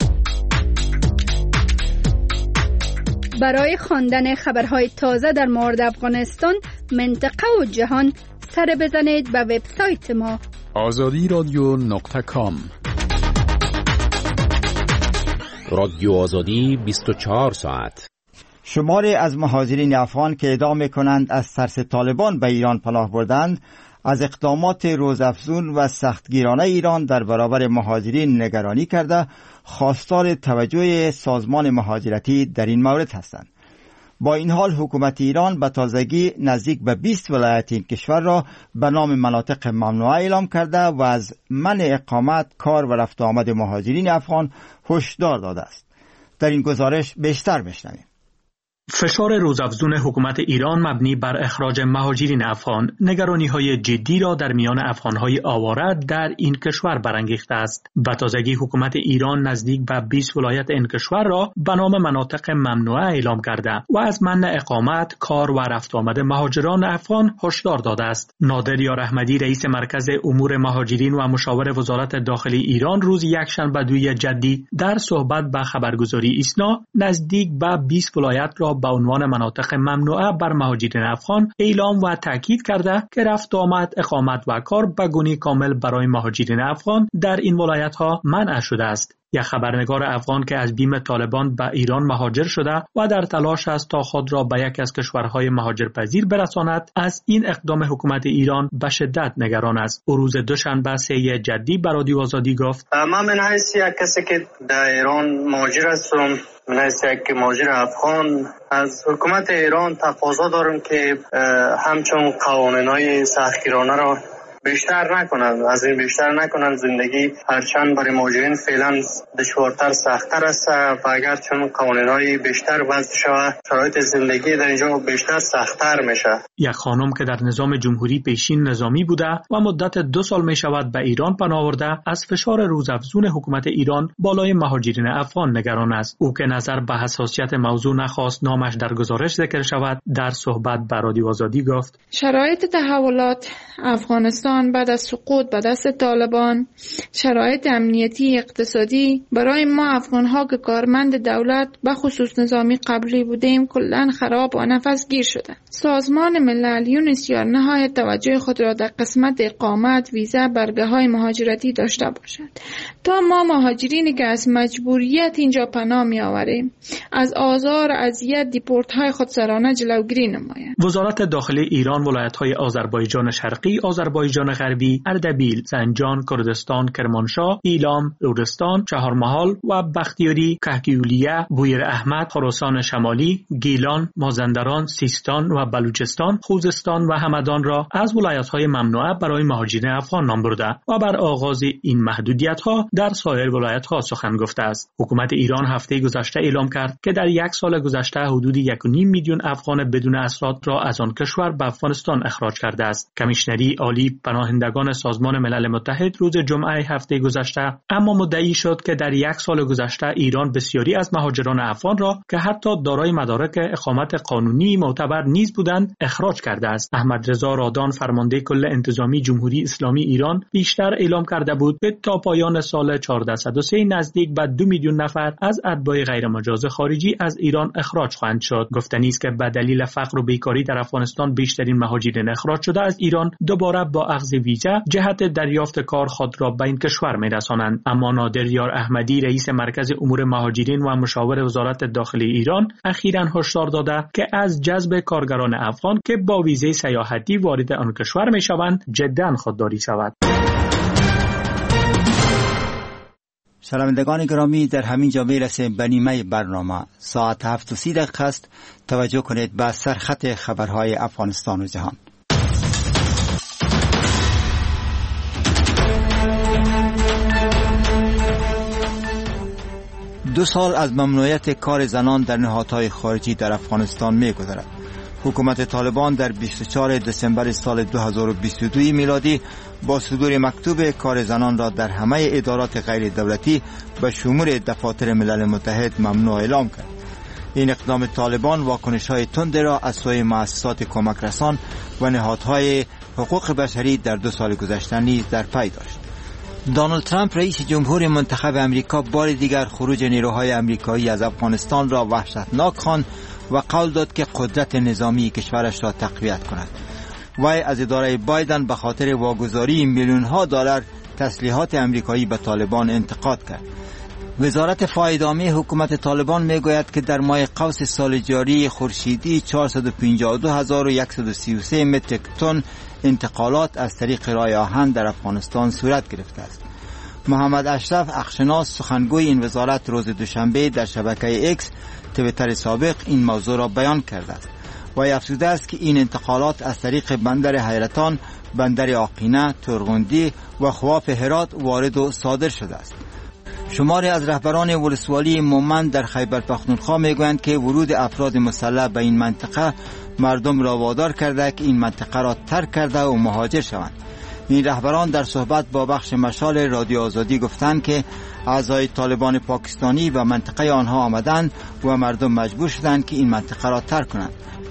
برای خواندن خبرهای تازه در مورد افغانستان، منطقه و جهان سر بزنید به وبسایت ما آزادی رادیو نقطه کام. رادیو آزادی بیست و چهار ساعت. شماری از مهاجرین افغان که ادعا می‌کنند از ترس طالبان به ایران پناه بردند، از اقدامات روزافزون و سختگیرانه ایران در برابر مهاجرین نگرانی کرده خواستار توجه سازمان مهاجرتی در این مورد هستند. با این حال حکومت ایران به تازگی نزدیک به بیست ولایت این کشور را به نام مناطق ممنوعه اعلام کرده و از منع اقامت، کار و رفت و آمد مهاجرین افغان هشدار داده است. در این گزارش بیشتر بشنویم. فشار روزافزون حکومت ایران مبنی بر اخراج مهاجرین افغان نگرانی‌های جدی را در میان افغان‌های آواره در این کشور برانگیخته است. به تازگی حکومت ایران نزدیک به بیست ولایت این کشور را به نام مناطق ممنوعه اعلام کرده و از منع اقامت، کار و رفت آمد مهاجران افغان هشدار داده است. نادر یار احمدی رئیس مرکز امور مهاجرین و مشاور وزارت داخلی ایران روز یکشنبه دوی جدی در صحبت به خبرگزاری ایسنا نزدیک به بیست ولایت را به عنوان مناطق ممنوعه بر مهاجرین افغان اعلام و تاکید کرده که رفت آمد، اقامت و کار به گونه کامل برای مهاجرین افغان در این ولایت ها منع شده است. یک خبرنگار افغان که از بیم طالبان به ایران مهاجر شده و در تلاش است تا خود را به یک از کشورهای مهاجرپذیر برساند، از این اقدام حکومت ایران به شدت نگران است. او روز دوشنبه سه جدی به رادیو آزادی گفت: من من حیث یک کسی که در ایران مهاجر هستم، من حیث یک مهاجر افغان، از حکومت ایران تقاضا دارم که همچون قوانین‌های سختگیرانه را بیشتر نکنند، از این بیشتر نکنند. زندگی هرچند برای مهاجرین فعلا دشوارتر سخت‌تر است و اگر چون قوانین‌های بیشتر وضع شود شرایط زندگی در اینجا بیشتر سخت‌تر میشه. یک خانم که در نظام جمهوری پیشین نظامی بوده و مدت دو سال می شود به ایران پناه برده، از فشار روزافزون حکومت ایران بالای مهاجرین افغان نگران است. او که نظر به حساسیت موضوع نخواست نامش در گزارش ذکر شود، در صحبت با رادیو آزادی گفت: شرایط تحولات افغانستان بعد از سقوط به دست طالبان، شرایط امنیتی اقتصادی برای ما افغان‌ها که کارمند دولت به خصوص نظامی قبلی بودیم کلاً خراب و نفس گیر شده. سازمان ملل یونسیار نهایت توجه خود را در قسمت اقامت، ویزا، برگه‌های مهاجرتی داشته باشد تا ما مهاجرینی که از مجبوریت اینجا پناه می‌آوریم از آزار و اذیت دیپورت‌های خودسرانه جلوگیری نماید. وزارت داخلی ایران ولایت‌های آذربایجان شرقی، آذربایجان آذربایجان غربی، اردبیل، زنجان، کردستان، کرمانشاه، ایلام، لرستان، چهارمحال و بختیاری، کهگیولیه، بویر احمد، خراسان شمالی، گیلان، مازندران، سیستان و بلوچستان، خوزستان و همدان را از ولایت‌های ممنوعه برای مهاجرین افغان نام برده و بر آغاز این محدودیت‌ها در سایر ولایت‌ها سخن گفته است. حکومت ایران هفته گذشته اعلام کرد که در یک سال گذشته حدود یک و نیم میلیون افغان بدون اسناد را از آن کشور به افغانستان اخراج کرده است. کمیشنری عالی پناهندگان سازمان ملل متحد روز جمعه هفته گذشته اما مدعی شد که در یک سال گذشته ایران بسیاری از مهاجران افغان را که حتی دارای مدارک اقامت قانونی معتبر نیز بودند اخراج کرده است. احمد رضا رادان فرمانده کل انتظامی جمهوری اسلامی ایران بیشتر اعلام کرده بود که تا پایان سال هزار و چهارصد و سه نزدیک به دو میلیون نفر از اتباع غیرمجاز خارجی از ایران اخراج خواهند شد. گفتنی است که به دلیل فقر و بیکاری در افغانستان بیشترین مهاجرین اخراج شده از ایران دوباره با اخذ ویزا جهت دریافت کار خود را به این کشور می‌رسانند. اما نادر یار احمدی رئیس مرکز امور مهاجرین و مشاور وزارت داخلی ایران اخیراً هشدار داده که از جذب کارگران افغان که با ویزه سیاحتی وارد آن کشور می‌شوند جداً خودداری شود. شنوندگان گرامی، در همین جا میرسیم به نیمه برنامه. ساعت هفت و سی دقیقه است. توجه کنید به سرخط خبرهای افغانستان و جهان. دو سال از ممنوعیت کار زنان در نهادهای خارجی در افغانستان می‌گذرد. حکومت طالبان در بیست و چهارم دسامبر سال دو هزار و بیست و دو میلادی با صدور مکتوب کار زنان را در همه ادارات غیر دولتی به شمول دفاتر ملل متحد ممنوع اعلام کرد. این اقدام طالبان واکنش‌های تند را از سوی مؤسسات کمک رسان و نهادهای حقوق بشری در دو سال گذشته نیز در پی داشت. دونالد ترامپ رئیس جمهور منتخب امریکا بار دیگر خروج نیروهای امریکایی از افغانستان را وحشتناک خواند و قول داد که قدرت نظامی کشورش را تقویت کند. وی از اداره بایدن به خاطر واگذاری میلیون ها دلار تسلیحات امریکایی به طالبان انتقاد کرد. وزارت فایدامی حکومت طالبان میگوید که در ماه قوس سال جاری خورشیدی چهارصد و پنجاه و دو هزار و صد و سی و سه متریک تن انتقالات از طریق راه آهن در افغانستان صورت گرفته است. محمد اشرف اخشناس سخنگوی این وزارت روز دوشنبه در شبکه اکس تویتر سابق این موضوع را بیان کرده است. وی افزوده است که این انتقالات از طریق بندر حیرتان، بندر آقینه، ترغندی و خواف هرات وارد و صادر شده است. شماری از رهبران ولسوالی مومند در خیبر پختونخوا میگویند که ورود افراد مسلح به این منطقه مردم را وادار کرده که این منطقه را ترک کرده و مهاجر شوند. این رهبران در صحبت با بخش مشال رادیو آزادی گفتند که اعضای طالبان پاکستانی و منطقه آنها آمدند و مردم مجبور شدند که این منطقه را ترک کنند.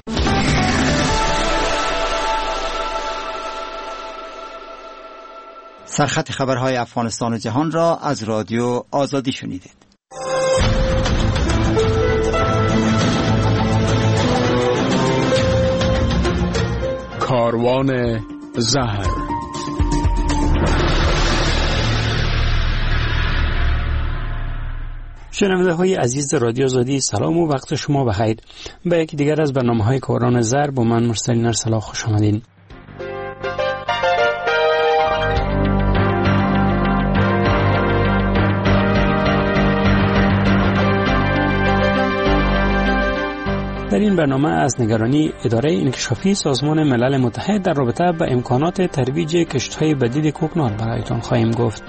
سرخط خبرهای افغانستان و جهان را از رادیو آزادی شنیدید. کاروان زهر. شنونده های عزیز رادیو آزادی، سلام و وقت شما بخیر. به یکی دیگر از برنامه های کاروان زهر با من مرسلین ارسلا خوش آمدین. در این برنامه از نگرانی اداره انکشافی سازمان ملل متحد در رابطه با امکانات ترویج کشت‌های بدیل کوکنار برایتان خواهیم گفت.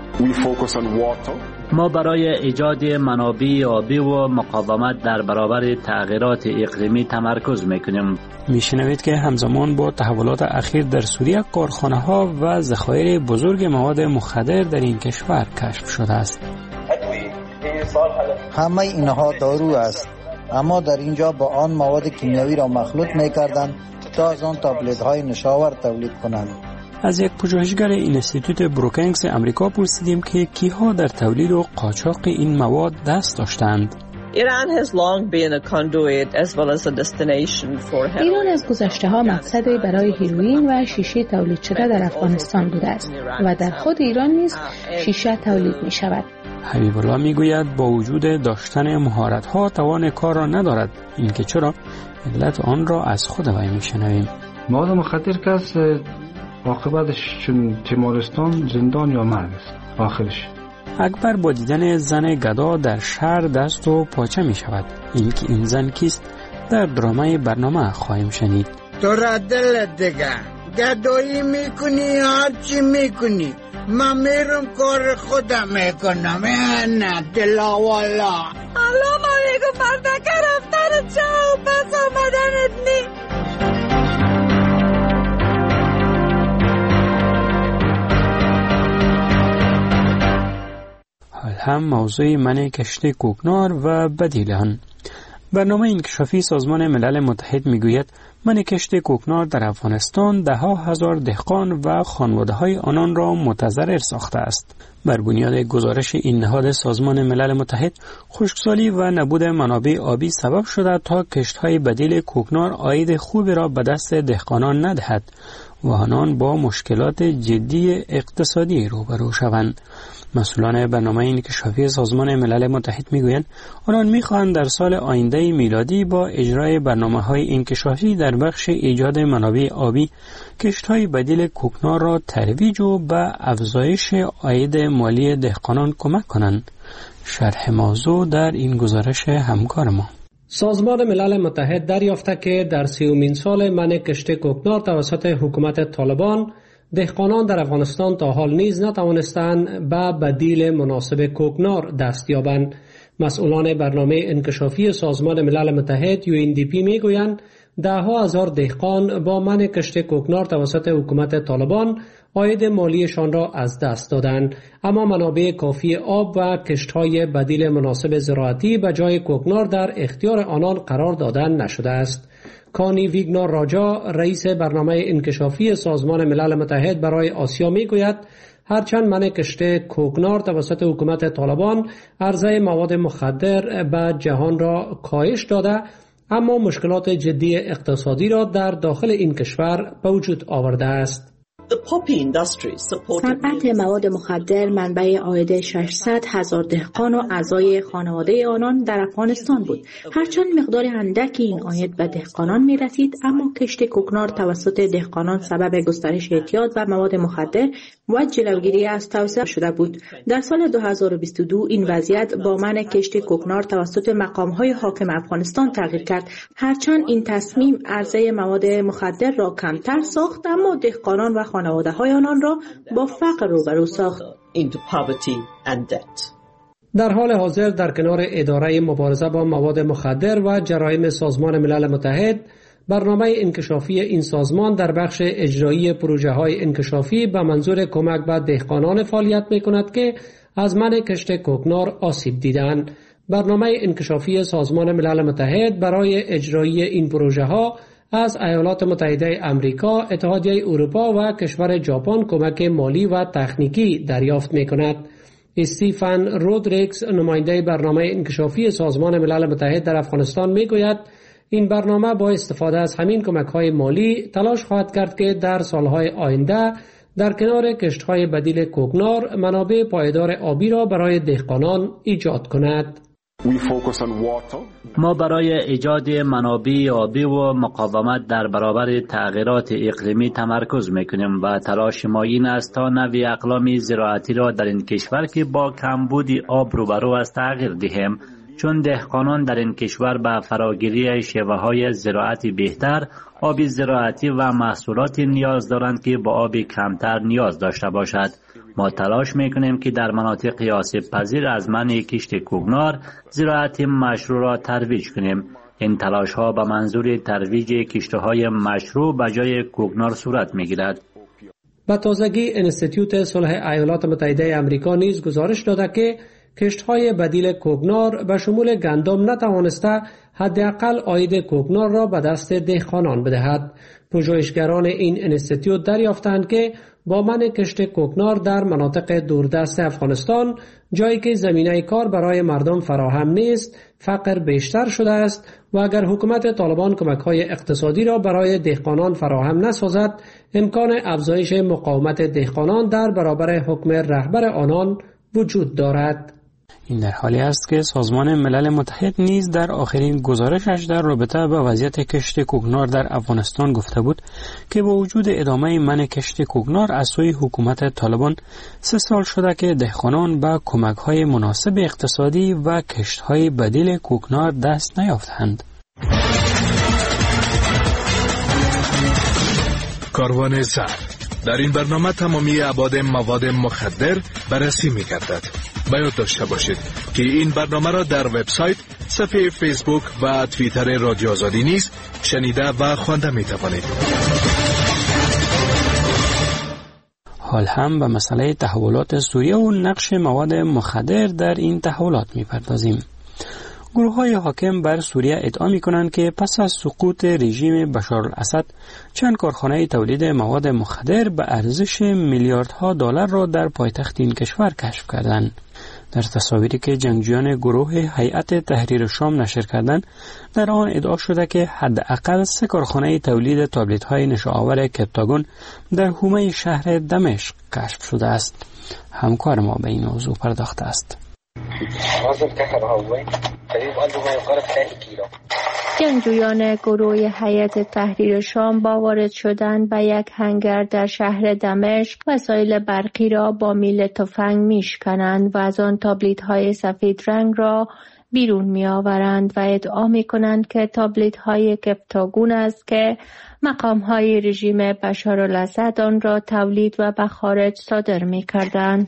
ما برای ایجاد منابع آبی و مقاومت در برابر تغییرات اقلیمی تمرکز میکنیم. میشنوید که همزمان با تحولات اخیر در سوریه کارخانه‌ها و ذخایر بزرگ مواد مخدر در این کشور کشف شده است. همه اینها دارو است، اما در اینجا با آن مواد کیمیایی را مخلوط می‌کردند تا از آن تابلت‌های نشاور تولید کنند. از یک پژوهشگر اینستیتوت بروکینگز امریکا پرسیدیم که کیها در تولید و قاچاق این مواد دست داشتند. ایران has long been a conduit as well as a destination for heroin. ایران از گذشته ها مقصدی برای هیروئین و شیشه تولید شده در افغانستان بوده است و در خود ایران نیز شیشه تولید می شود. حبیب الله می گوید با وجود داشتن مهارت ها توان کار را ندارد. اینکه چرا؟ علت آن را از خود وی می شنویم. مواد مخدر که عاقبتش چون تیمارستان زندان یا مرگ است آخرش. اکبر با دیدن زن گدا در شهر دست و پاچه می شود. این که این زن کیست در درامه برنامه خواهیم شنید. تو را دل دیگه گدایی میکنی هرچی میکنی، من میرم کار خودم میکنم. نه دلا والا حالا ما میگو پردکه رفتن چاو بس آمدنت نی. هم موضوع من کشت کوکنار و بدیل آن. برنامه انکشافی سازمان ملل متحد میگوید من کشت کوکنار در افغانستان ده ها هزار دهقان و خانواده های آنان را متضرر ساخته است. بر بنیاد گزارش این نهاد سازمان ملل متحد، خشکسالی و نبود منابع آبی سبب شده تا کشت های بدیل کوکنار عاید خوبی را به دست دهقانان ندهد و آنان با مشکلات جدی اقتصادی روبرو شوند. مسئولان برنامه انکشافی سازمان ملل متحد میگویند آنان میخواهند در سال آینده میلادی با اجرای برنامه‌های انکشافی در بخش ایجاد منابع آبی کشت‌های بدیل کوکنار را ترویج و به افزایش عاید مالی دهقانان کمک کنند. شرح موضوع در این گزارش همکار ما. سازمان ملل متحد دریافته که در سیومین سال منع کشت کوکنار توسط حکومت طالبان، دهقانان در افغانستان تا حال نیز نتوانستند به بدیل مناسب کوکنار دست یابند. مسئولان برنامه انکشافی سازمان ملل متحد یو ان دی پی میگویند ده ها هزار دهقان با منع کشت کوکنار توسط حکومت طالبان عاید مالیشان را از دست دادند، اما منابع کافی آب و کشت‌های بدیل مناسب زراعتی به جای کوکنار در اختیار آنان قرار دادن نشده است. کانی ویگنار راجا، رئیس برنامه انکشافی سازمان ملل متحد برای آسیا میگوید هرچند منع کشت کوکنار توسط حکومت طالبان عرضه مواد مخدر به جهان را کاهش داده، اما مشکلات جدی اقتصادی را در داخل این کشور به وجود آورده است. صنعت مواد مخدر منبع عاید ششصد هزار دهقان و اعضای خانواده آنان در افغانستان بود. هرچند مقدار اندکی این عاید به دهقانان می رسید، اما کشت کوکنار توسط دهقانان سبب گسترش اعتیاد و مواد مخدر و جلوگیری از توسعه شده بود. در سال دو هزار و بیست و دو این وضعیت با منع کشت کوکنار توسط مقام‌های حاکم افغانستان تغییر کرد. هرچند این تصمیم عرضه مواد مخدر را کمتر ساخت، اما دهقانان و خانواده های آنان را با فقر روبرو ساخت. در حال حاضر در کنار اداره مبارزه با مواد مخدر و جرایم سازمان ملل متحد، برنامه انکشافی این سازمان در بخش اجرایی پروژه های انکشافی به منظور کمک به دهقانان فعالیت می کند که از منع کشت کوکنار آسیب دیدند. برنامه انکشافی سازمان ملل متحد برای اجرایی این پروژه ها از ایالات متحده آمریکا، اتحادیه اروپا و کشور ژاپن کمک مالی و تکنیکی دریافت می کند. استیفن رودریکس، نماینده برنامه انکشافی سازمان ملل متحد در افغانستان می گوید این برنامه با استفاده از همین کمک‌های مالی تلاش خواهد کرد که در سالهای آینده در کنار کشت‌های بدیل کوکنار منابع پایدار آبی را برای دهقانان ایجاد کند. ما برای ایجاد منابع آبی و مقاومت در برابر تغییرات اقلیمی تمرکز میکنیم و تلاش ما این است تا نوع اقلام زراعتی را در این کشور که با کمبود آب روبرو است تغییر دهیم، چون دهقانان در این کشور به فراگیری شیوه‌های زراعتی بهتر، آب زراعتی و محصولاتی نیاز دارند که با آب کمتر نیاز داشته باشد. ما تلاش میکنیم که در مناطق آسیب پذیر از منع کشت کوکنار زراعت مشروع را ترویج کنیم. این تلاش ها به منظور ترویج کشته های مشروع به جای کوکنار صورت میگیرد. به تازگی انستیتوت صلح ایالات متحده آمریکا نیز گزارش داده که کشت‌های بدیل کوکنار به شمول گندم نتوانسته حداقل عاید کوکنار را به دست دهقانان بدهد. پژوهشگران این انستیتوت دریافتند که با منع کشت کوکنار در مناطق دوردست افغانستان، جایی که زمینه کار برای مردم فراهم نیست، فقر بیشتر شده است و اگر حکومت طالبان کمک‌های اقتصادی را برای دهقانان فراهم نسازد، امکان افزایش مقاومت دهقانان در برابر حکم رهبر آنان وجود دارد. این در حالی است که سازمان ملل متحد نیز در آخرین گزارشش در رابطه با وضعیت کشت کوکنار در افغانستان گفته بود که با وجود ادامه منع کشت کوکنار از سوی حکومت طالبان سه سال شده که دهقانان به کمک‌های مناسب اقتصادی و کشت‌های بدیل کوکنار دست نیافتند. کاروان سر در این برنامه تمامی ابعاد مواد مخدر بررسی می‌گردد. باید داشته باشید که این برنامه را در وبسایت، صفحه فیسبوک و توییتر رادیو آزادی نیز شنیده و خوانده می‌توانید. حال هم به مسئله تحولات سوریه و نقش مواد مخدر در این تحولات می‌پردازیم. گروه‌های حاکم بر سوریه ادعا می‌کنند که پس از سقوط رژیم بشارالاسد چند کارخانه تولید مواد مخدر به ارزش میلیاردها دلار را در پایتخت این کشور کشف کردند. در تصاویری که جنگجویان گروه هیئت تحریر شام نشر کردند، در آن ادعا شده که حداقل سه کارخانه تولید تابلت‌های نشه‌آور کپتاگون در حومه شهر دمشق کشف شده است. همکار ما به این موضوع پرداخته است. جنگجویان گروه هیئت تحریر شام با وارد شدن به یک هنگر در شهر دمشق وسایل برقی را با میل تفنگ میشکنند و از آن تابلیت‌های سفید رنگ را بیرون می آورند و ادعا می کنند که تابلیت‌های کپتاگون است که مقام‌های رژیم بشارالاسد آن را تولید و به خارج صادر می کردند.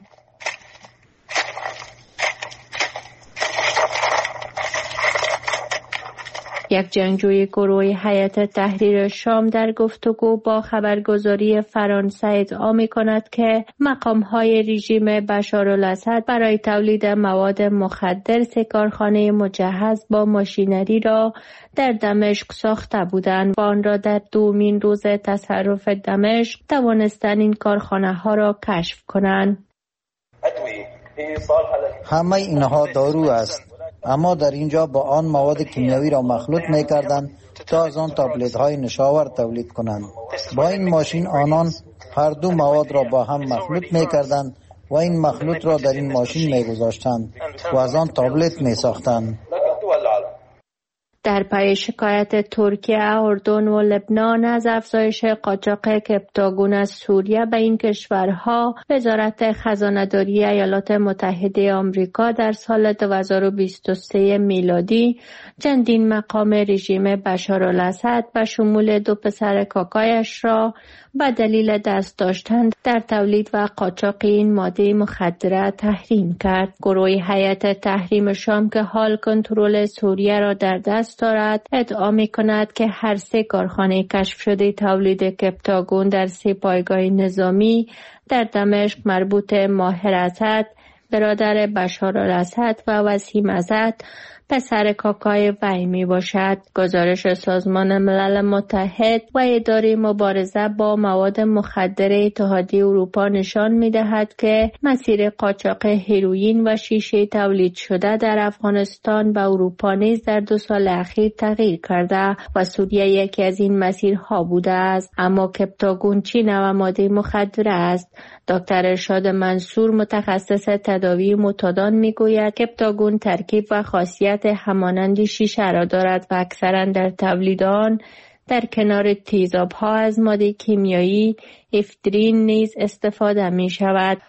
یک جنگجوی گروه هیئت تحریر شام در گفتگو با خبرگزاری فرانسه ادعا می‌کند که مقام‌های رژیم بشارالاسد برای تولید مواد مخدر سه کارخانه مجهز با ماشینری را در دمشق ساخته بودند و آن را در دومین روز تصرف دمشق توانستند این کارخانه‌ها را کشف کنند. همه اینها دارو است، اما در اینجا با آن مواد کیمیایی را مخلوط می‌کردند تا از آن تابلت‌های نشاور تولید کنند. با این ماشین آنان هر دو مواد را با هم مخلوط می‌کردند و این مخلوط را در این ماشین می‌گذاشتند و از آن تابلت می‌ساختند. در پی شکایت ترکیه، اردن و لبنان از افزایش قاچاق کپتاگون از سوریه به این کشورها، وزارت خزانه‌داری ایالات متحده آمریکا در سال دو هزار و بیست و سه میلادی چندین مقام رژیم بشارالاسد به شمول دو پسر کاکایش را به دلیل دست داشتن در تولید و قاچاق این ماده مخدره تحریم کرد. گروه هیئت تحریم شام که حال کنترل سوریه را در دست دارد ادعا می‌کند که هر سه کارخانه کشف شده تولید کپتاگون در سه پایگاه نظامی در دمشق مربوط ماهر اسد، برادر بشارالاسد و وسیم اسد، پسر کاکای وی می باشد. گزارش سازمان ملل متحد و اداره مبارزه با مواد مخدر اتحادیه اروپا نشان می دهد که مسیر قاچاق هروئین و شیشه تولید شده در افغانستان و اروپا نیز در دو سال اخیر تغییر کرده و سوریه یکی از این مسیرها بوده است. اما کپتاگون چه نوع ماده مخدر است؟ دکتر ارشاد منصور، متخصص تداوی معتادان، میگوید کپتاگون ترکیب و خاصیت همانند شیشه را دارد و اکثرا در تولید آن در کنار تیزاب‌ها از ماده کیمیایی افدرین نیز استفاده می شود.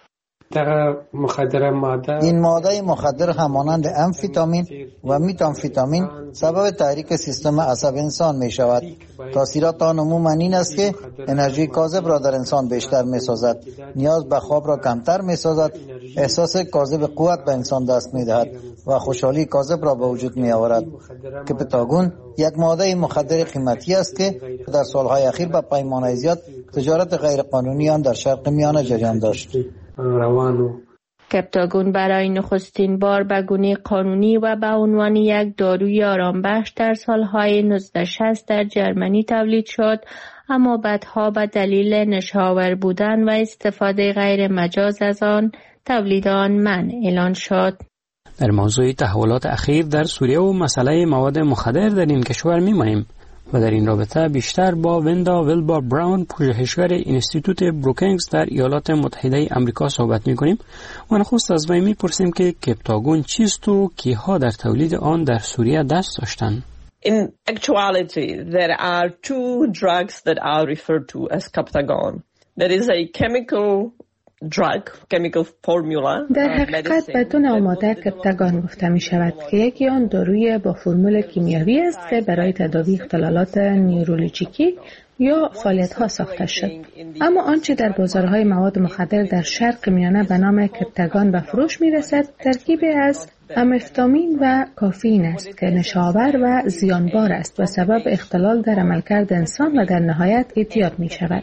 مخدر ماده این ماده مخدر همانند امفیتامین و میتامفیتامین سبب تحریک سیستم عصب انسان می شود. تاثیرات آن عموما این است که انرژی کاذب را در انسان بیشتر می سازد، نیاز به خواب را کمتر می سازد، احساس کاذب قوت به انسان دست می دهد و خوشحالی کاذب را به وجود می آورد. کپتاگون یک ماده مخدر قیمتی است که در سالهای اخیر به پیمانه زیاد تجارت غیرقانونی آن در شرق میانه جریان داشت. روانو. کپتاگون برای نخستین بار به گونه قانونی و به عنوان یک داروی آرامبخش در سالهای نوزده شصت در جرمنی تولید شد، اما بعدها به دلیل نشه‌آور بودن و استفاده غیر مجاز از آن تولید آن منع اعلان شد. در موضوع تحولات اخیر در سوریه و مسئله مواد مخدر در این کشور می‌مانیم. و در این رابطه بیشتر با وندا ویلبا براون، پژوهشگر اینستیتوت بروکینگز در ایالات متحده آمریکا صحبت می‌کنیم و نخست از وی می‌پرسیم که کپتاگون چیست و کیها در تولید آن در سوریه دست داشتند. In actuality, there are two drugs that are referred to as Captagon. There is a chemical drug, chemical formula. در حقیقت به دو نوع ماده کپتاگون گفته می شود که یکی آن داروی با فرمول کیمیایی است که برای تداوی اختلالات نیورولوژیکی یا فعالیت‌ها ساخته شد. اما آنچه در بازارهای مواد مخدر در شرق میانه به نام کپتاگون به فروش می‌رسد ترکیبی از امفتامین و کافئین است که نشاور و زیانبار است و سبب اختلال در عملکرد انسان و در نهایت اعتیاد می‌شود.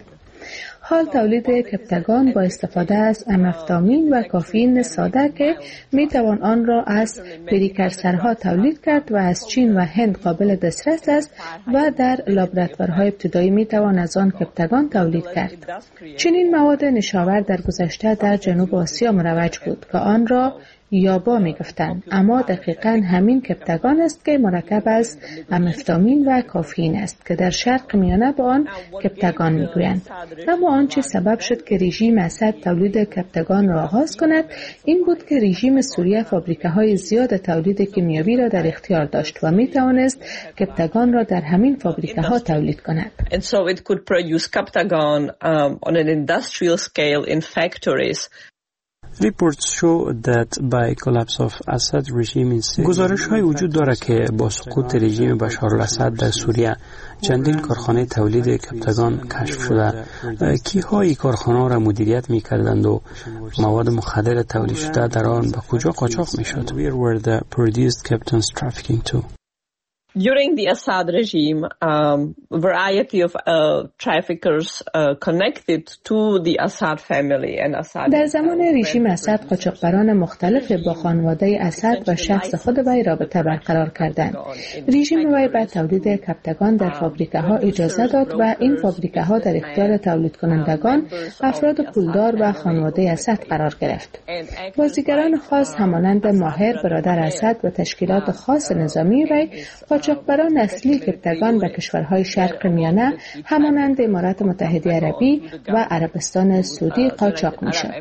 حال تولید کپتاگون با استفاده از امفتامین و کافئین ساده که میتوان آن را از پریکرسرها تولید کرد و از چین و هند قابل دسترس است و در لابراتوارهای ابتدایی میتوان از آن کپتاگون تولید کرد. چنین مواد نشاور در گذشته در جنوب آسیا مروج بود که آن را یابا می گفتند، اما دقیقاً همین کپتاگون است که مرکب از امفتامین و کافئین است که در شرق میانه به آن کپتاگون می گویند. اما آنچه سبب شد که رژیم اسد تولید کپتاگون را آغاز کند این بود که رژیم سوریه فابریکه‌های زیاد تولید کیمیایی را در اختیار داشت و می توانست کپتاگون را در همین فابریکه‌ها تولید کند. And so it could produce Captagon um, on an industrial scale in factories. Reports show that by collapse of Assad regime in Syria. گزارش های وجود دارد که با سقوط رژیم بشار الاسد در سوریه چندین کارخانه تولید کپتاگون کشف شده. کیهای کارخانه را مدیریت می‌کردند و مواد مخدر تولید شده در آن به کجا قاچاق می‌شد؟ Where were the produced Captagon's trafficking to? During the Assad regime, um, variety of uh, traffickers uh, connected to the Assad family and Assad. در زمان رژیم اسد قاچاقبران مختلف با خانواده اسد و شخص خود وی رابطه برقرار کردند. رژیم وی به تولید کپتاگون در فابریکه‌ها اجازه داد و این فابریکه‌ها در اختیار تولید کنندگان افراد پولدار و خانواده اسد قرار گرفت. بازیگران خاص همانند ماهر برادر اسد و تشکیلات خاص نظامی وی قاچاقبران اصلی کپتاگون به کشورهای شرق میانه همانند امارات متحده عربی و عربستان سعودی قاچاق می شد.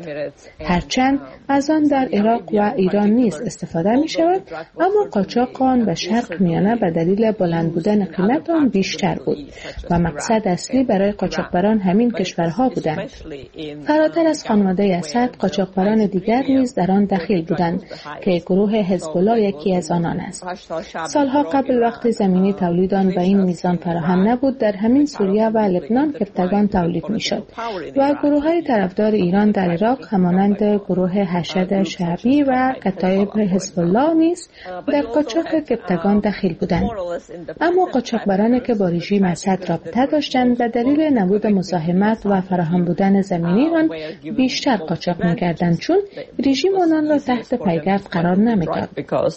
هرچند از آن در عراق و ایران نیز استفاده می شود، اما قاچاق آن به شرق میانه به دلیل بلند بودن قیمت آن بیشتر بود و مقصد اصلی برای قاچاقبران همین کشورها بودند. فراتر از خانواده اسد قاچاقبران دیگر نیز در آن دخیل بودند که گروه حزب الله یکی از آنان است. سالها قبل وقتی زمینی تولید آن به این میزان فراهم نبود در همین سوریه و لبنان کپتاگون تولید میشد و گروه‌های طرفدار ایران در عراق همانند گروه حشد شعبی و کتایب حزب الله نیز در قاچاق کپتاگون دخیل بودند. اما قاچاقبرانی که با رژیم اسد رابطه داشتند به دلیل نبود مزاحمت و فراهم بودن زمینی آن بیشتر قاچاق می‌کردند چون رژیم آنان را تحت پیگرد قرار نمی‌داد.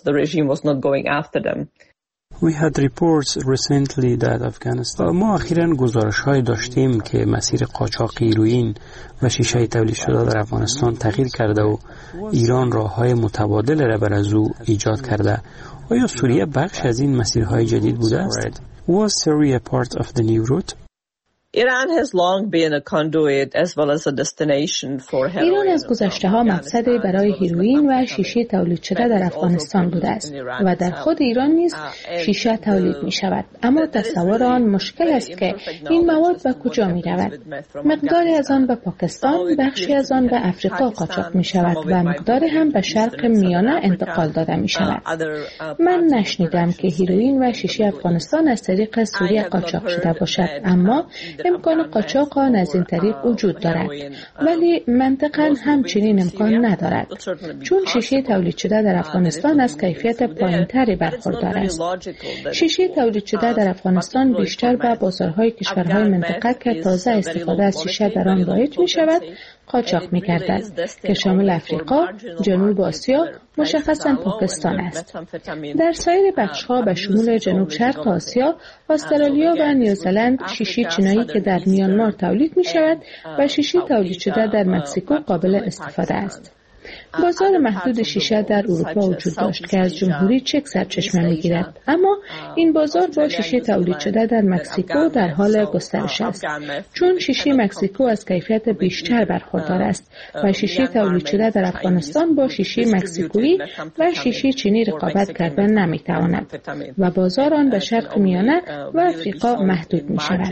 We had reports recently that Afghanistan. ما اخیراً گزارش‌های داشتیم که مسیر قاچاق هیروئین و شیشه تولید شده در افغانستان تغییر کرده و ایران راه‌های متبادل را بر از او ایجاد کرده. آیا سوریه بخش از این مسیرهای جدید بوده است؟ Was Syria part of the new route? Iran has long been a conduit as well as a destination for heroin. ایران از گذشته ها مقصدی برای هیروئین و شیشه تولید شده در افغانستان بوده است و در خود ایران نیز شیشه تولید می شود. اما تصور آن مشکل است که این مواد به کجا می رود. مقداری از آن به پاکستان، بخشی از آن به افریقا قاچاق می شود و مقداری هم به شرق میانه انتقال داده می شود. من نشنیدم که هیروئین و شیشه افغانستان از طریق سوریه قاچاق شده باشد، اما امکان قاچاق آن از این طریق وجود دارد، ولی منطقاً همچنین امکان ندارد چون شیشه تولید شده در افغانستان از کیفیت پایین‌تری برخوردار است. شیشه تولید شده در افغانستان بیشتر به بازارهای کشورهای منطقه که تازه استفاده از شیشه در آن رایج می شود قاچاق می گردد که شامل افریقا، جنوب آسیا، مشخصاً پاکستان است. در سایر بخش‌ها به شمول جنوب شرق آسیا، استرالیا و نیوزلند شیشه چینایی که در میانمار تولید می شود و شیشه تولید شده در مکزیکو قابل استفاده است. بازار محدود شیشه در اروپا وجود داشت که از جمهوری چک سرچشمه میگیرد، اما این بازار با شیشه تولید شده در مکزیکو در حال گسترش است، چون شیشه مکزیکو از کیفیت بیشتر برخوردار است و شیشه تولید شده در افغانستان با شیشه مکزیکویی و شیشه چینی رقابت کردن نمیتواند و بازار آن به شرق میانه و افریقا محدود می شود.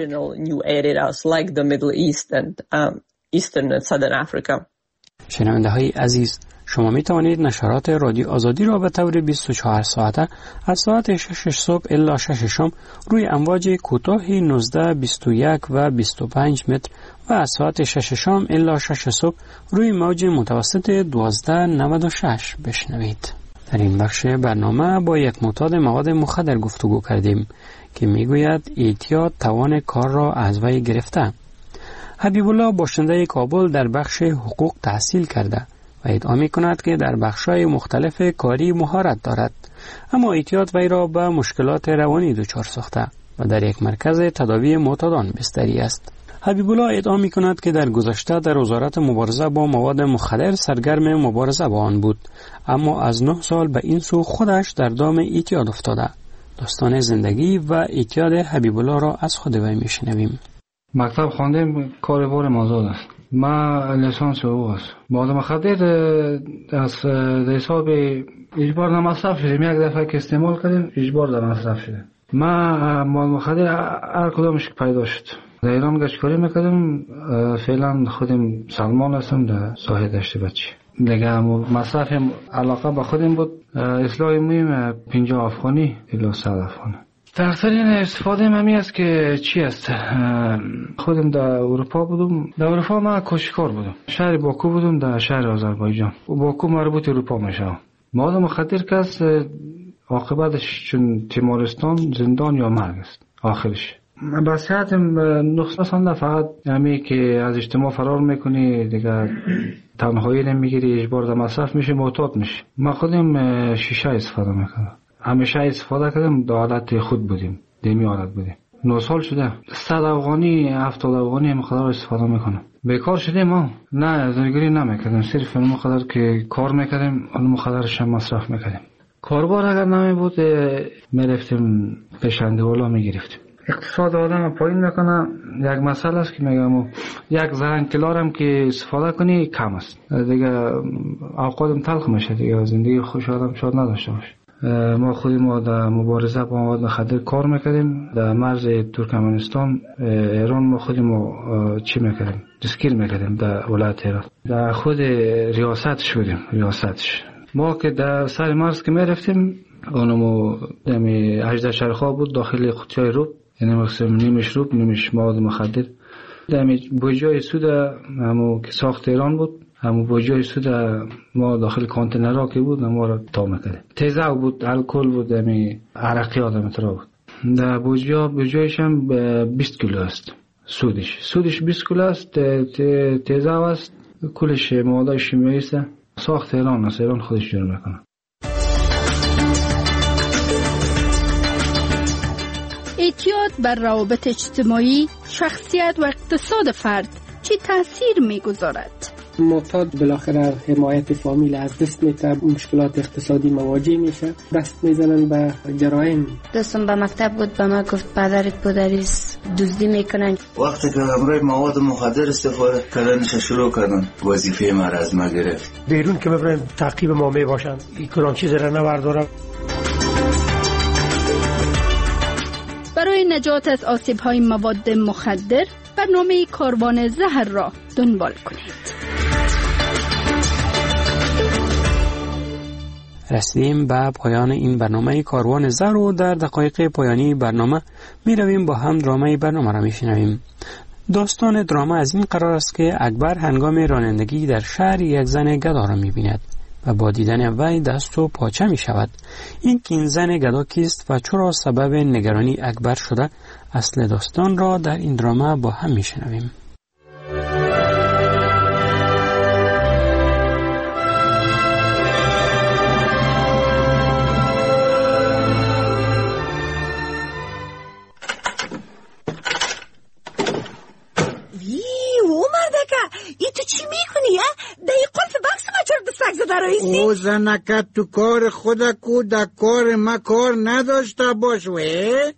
شنونده های عزیز، شما می توانید نشرات رادیو آزادی را به طور بیست و چهار ساعته از ساعت شش صبح الی شش شام روی امواج کوتاه نوزده، بیست و یک و بیست و پنج متر و از ساعت شش شام الی شش صبح روی موج متوسط دوازده نود و شش بشنوید. در این بخش برنامه با یک معتاد مواد مخدر گفتگو کردیم که میگوید اعتیاد توان کار را از وی گرفته. حبیب الله باشنده کابل در بخش حقوق تحصیل کرده و ادعا می کند که در بخش‌های مختلف کاری مهارت دارد، اما اعتیاد وی را به مشکلات روانی دچار ساخته و در یک مرکز تداوی معتادان بستری است. حبیب الله ادعا می کند که در گذشته در وزارت مبارزه با مواد مخدر سرگرم مبارزه با آن بود، اما از نه سال به این سو خودش در دام اعتیاد افتاده. داستان زندگی و اعتیاد حبیب الله را از خود وی می شنویم. مکتب خواندیم، کار بار مازاد است. ما لیسانس حقوق است. مواد مخدر از حساب اجبار در مصرف شدیم، یک دفعه که استعمال کردیم اجبار در مصرف شده. ما مواد مخدر هر کدامش پیدا شد. در ایران گشتکاری میکردم، فعلا خودم سلمان هستم در ساحه دشت بچی. دیگه مصرف علاقه با خودم بود، اصلاح مهم پنجاه افغانی الی صد افغانی. ترترین استفاده ممی است که چی است؟ خودم در اروپا بودم، در اروپا ما کشکار بودم، شهر باکو بودم، در شهر آذربایجان. باکو مربوط اروپا میشه. مواد مخدر که است عاقبتش چون تیمارستان، زندان یا مرگ است آخرش. بسیارتم نقصان فقط همی که از اجتماع فرار میکنی، دیگه تنهایی نمیگیری، اجبار در مصرف میشه، معتاد میشه. ما خودم شیشه استفاده میکنم، همیشه استفاده کردم، در حالت خود بودیم، دمی حالت بودیم. نه سال شده صد افغانی هفتاد افغانی هم خدا استفاده میکنم. بیکار شده ما نه زندگی نمیکردیم، صرف اون مقدار که کار میکردیم اون مقدارش هم مصرف میکردیم. کاربار اگر نمی بود میرفتیم پشنده والا میگرفتیم. اقتصاد آدم پایین میکنه. یک مسئله است که میگم یک زرنگ کلارم که استفاده کنی کم است، دیگه اوقاتم تلخ میشه، دیگه زندگی خوش آدم شاد نداشته باشه. ما خودی ما در مبارزه با مواد مخدر کار میکردیم در مرز ترکمنستان ایران. ما خودی ما چی میکردیم؟ دسکیل میکردیم در ولایت ایران، در خود ریاستش بودیم. ریاستش ما که در سر مرز که میرفتیم اونمو دمی هجده شرخواه بود داخل قوطیای روب، یعنی مقسم نیمش روب نیمش مواد مخدر. دمی بوجای سود همو که ساخت ایران بود، همو بوجای سود ما داخل کانتینرها که بود ما را تا میکرد. تیزه بود، الکل بود، دمی عرقی آدم ترا بود. در بوجا بوجایش هم بیست کیلو است سودش. سودش بیست کیلو است، تیزه است، کلش مواد شیمیایی است. ساخت ایران است، ایران خودش جور میکنه. اعتیاد بر روابط اجتماعی، شخصیت و اقتصاد فرد چه تأثیر میگذارد؟ معتاد بالاخره حمایت فامیل از دست میده، مشکلات اقتصادی مواجه میشه، دست میزنن به جرایم. دوستم به مکتب بود، به ما گفت پدرت پدریست دزدی میکنن. وقتی که همراه مواد مخدر استفاده کردنش شروع کردن، وظیفه ما را از ما گرفت. بیرون که ببرن تعقیب ما میباشن، این کلان چیز را نبردارم. برای نجات از آسیب‌های مواد مخدر برنامه کاروان زهر را دنبال کنید. رسیدیم به پایان این برنامه کاروان زهر و در دقایق پایانی برنامه می رویم با هم درامه برنامه را می شنویم. داستان دراما از این قرار است که اکبر هنگام رانندگی در شهر یک زن گدا را می بیند و با دیدن وی دست و پاچه می شود. این که این زن گدا کیست و چرا سبب نگرانی اکبر شده، اصل داستان را در این دراما با هم می شنویم. ای تو چی میکنی؟ ده ای قلف بکس ما چرا دستک در رئیسی؟ او زنکت تو کار خود کو در کار ما کار نداشته باش وی؟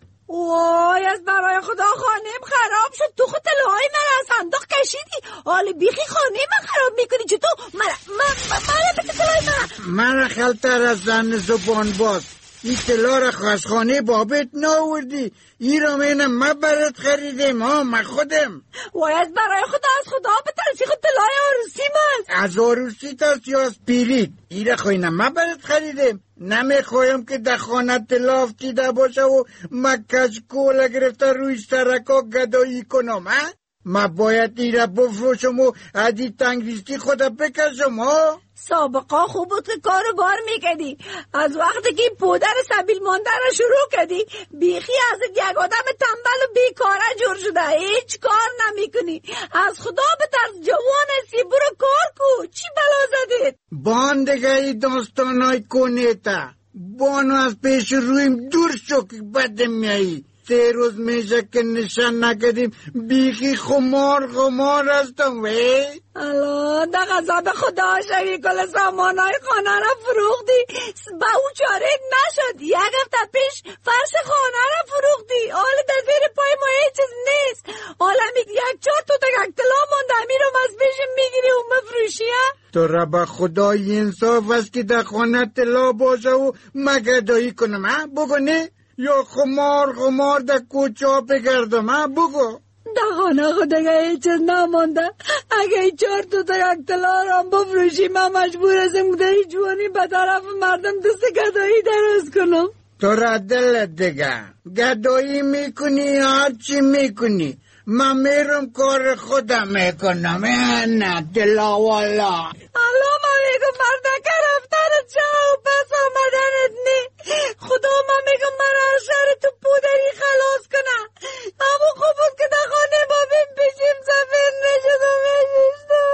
وای از برای خدا خانم خراب شد. تو خود طلاهای من از صندوق کشیدی. حالا بیخی خانه من خراب میکنی. چطور؟ من من من بده طلای من. من خلطر از زن زبان باز. این طلا را از خانه بابت ناوردی. این را منم ما برات خریدم ها من خودم. وای از برای خدا از خدا بترسی. خود طلای عروسی من از عروسی تاست یا از پیریت. این را خوینم ما برات خریدم. نمیخوایم که در خانه طلا افتیده باشه و ما کشکول گرفته روی سرکا گدایی کنم ها. ما باید این را بفروشم و عدی تنگریستی خدا بکشم ها. سابقا خوب بود که کارو بار میکردی. از وقتی که پودر سبیل مانده را شروع کردی بیخی از یک آدم تنبل و بیکاره جور شده. هیچ کار نمیکنی. از خدا بترس جوان هستی. برو کار کو. چی بلا زدید؟ باندگی داستانای کنیتا بانو از پیش رویم دور شو که بدم میایی. سه روز میشه که نشان نکدیم بیخی خمار خمار هستم وی. الله در غضب خدا شوی کل سامانای خانه را فروختی. با او چاره نشد. یک هفته پیش فرش خانه را فروختی. حالا در زیر پای ما هیچ چیز نیست. حالا میگی یک چهار تو تک طلا مونده میرم از پیش میگیری و مفروشی ها. تو را به خدای انصاف است که در خانه طلا باشه و مگدایی کنم ها بگو نه یا خمار خمار در کوچه ها بگردم ها بگو. در خانه خود اگه هیچ چیز نمانده اگه چهار تو تا یک طلا را هم بفروشی من مجبور هستم در این جوانی به طرف مردم دست گدایی درست کنم. تو را دلت دیگه گدایی میکنی هر چی میکنی من میرم کار خودم میکنم. نه دلا والا الله من میگم مردک رفتن چاو پس آمدنت نی. خدا من میگم من از شهر تو پودری خلاص کنم. اما خوب بود که در خانه بابیم پیشیم سفر نشد و میششتم.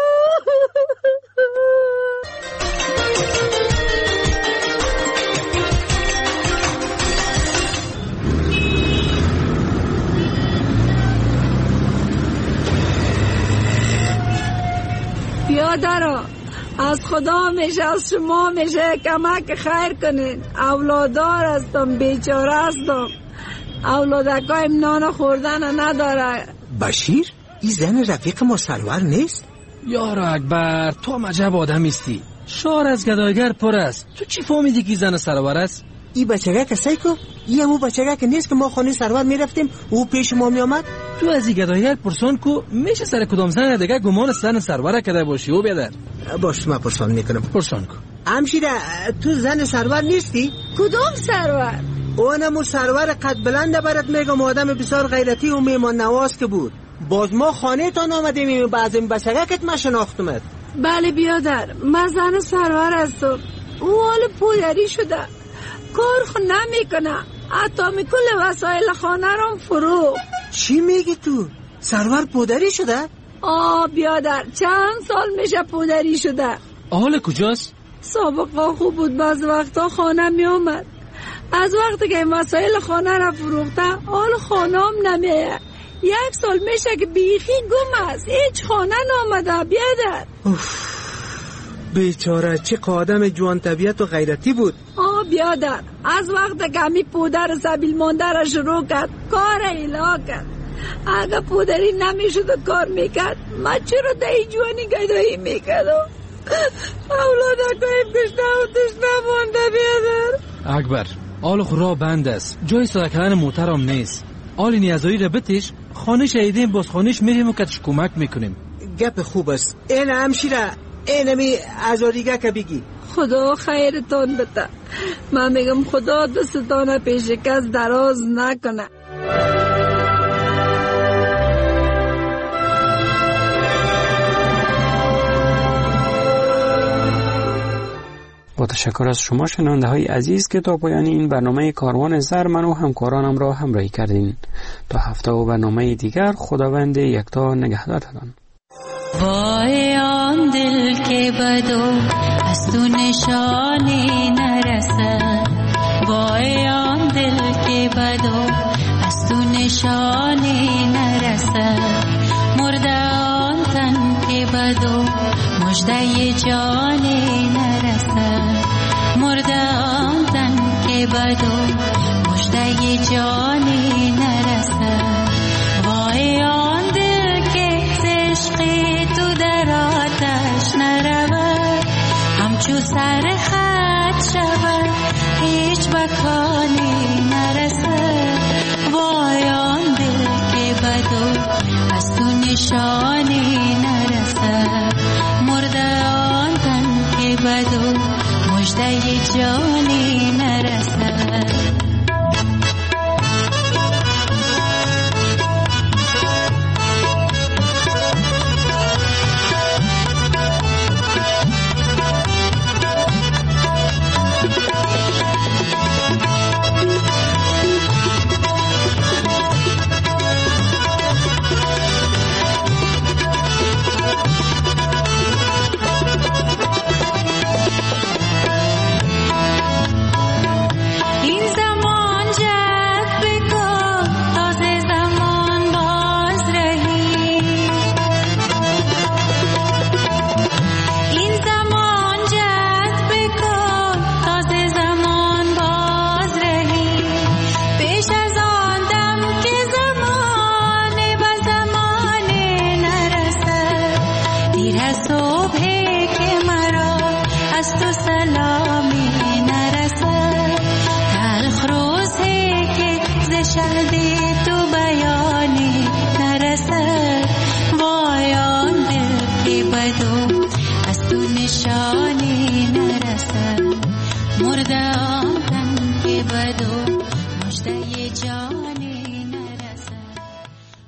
بیادرها از خدا میشه از شما میشه کمک خیر کنید. اولادار هستم بیچاره هستم. اولادکایم نان خوردن نداره. بشیر این زن رفیق ما سرور نیست؟ یارو اکبر تو هم عجب آدم استی. شار از گدایگر پر است. تو چی فهمیدی که زن سرور است؟ این بچگه که سیکو این همون بچگه که نیست که ما خانه سرور میرفتیم او پیش ما میامد. تو از این گدایگر پرسان کو میشه سر کدام زن دیگه گمان زن سرور کده باشی او بیادر. باش ما پرسان میکنم. پرسان کو. همشیره تو زن سرور نیستی؟ کدام سرور؟ اونمو سرور قد بلنده برات میگم آدم بسیار غیرتی و میمان نواز که بود. باز ما خانه تان آمدیم بعض این بچگه که ما شناختمت. بله بیادر من زن سرور هستم. او حال پودری شده کار خود نمیکنه. حتی می کل وسایل خانه رو فرو. چی میگی تو؟ سرور پودری شده؟ آه بیادر چند سال میشه پودری شده. حال کجاست؟ سابقا خوب بود. بعض وقتا خانه می اومد. از وقتی که این وسایل خانه را فروخته حال خانه هم نمیه. یک سال میشه که بیخی گم است. هیچ خانه نامده بیادر. بیچاره چه آدم جوان طبیعت و غیرتی بود. آه بیادر از وقت که همی پودر سبیل مانده را شروع کرد کار ایلا کرد. اگه پودری نمیشد و کار میکرد ما چرا دهی جوانی گدایی میکردم. اولاد اکایم کشته و تشنه مانده بیادر. اکبر آل خورا بند است. جای سرکلن موترم نیست. آل نیازایی را بتش خانه شهیدیم باز خانهش میریم و کتش کمک میکنیم. گپ خوب است. این همشیره اینمی ازاریگه که بگی. خدا خیرتان بده. من میگم خدا دستتان پیش کس دراز نکنه. با تشکر از شما شنونده های عزیز که تا پایان این برنامه کاروان زر من و همکارانم را همراهی کردین. تا هفته و برنامه دیگر خداوند یکتا نگهدارتان. وای آن دل که بدو از تو نشانی نرسد. وای آن دل که بدو از تو نشانی نرسد. مرده آن تن که بدو مژده جانی نرسد. که بدو مشتاق جانی نرسد وای آن دل که عشق تو در آتش نرود همچو سر خط شود هیچ بکانی نرسد وای آن دل که بدو از تو نشان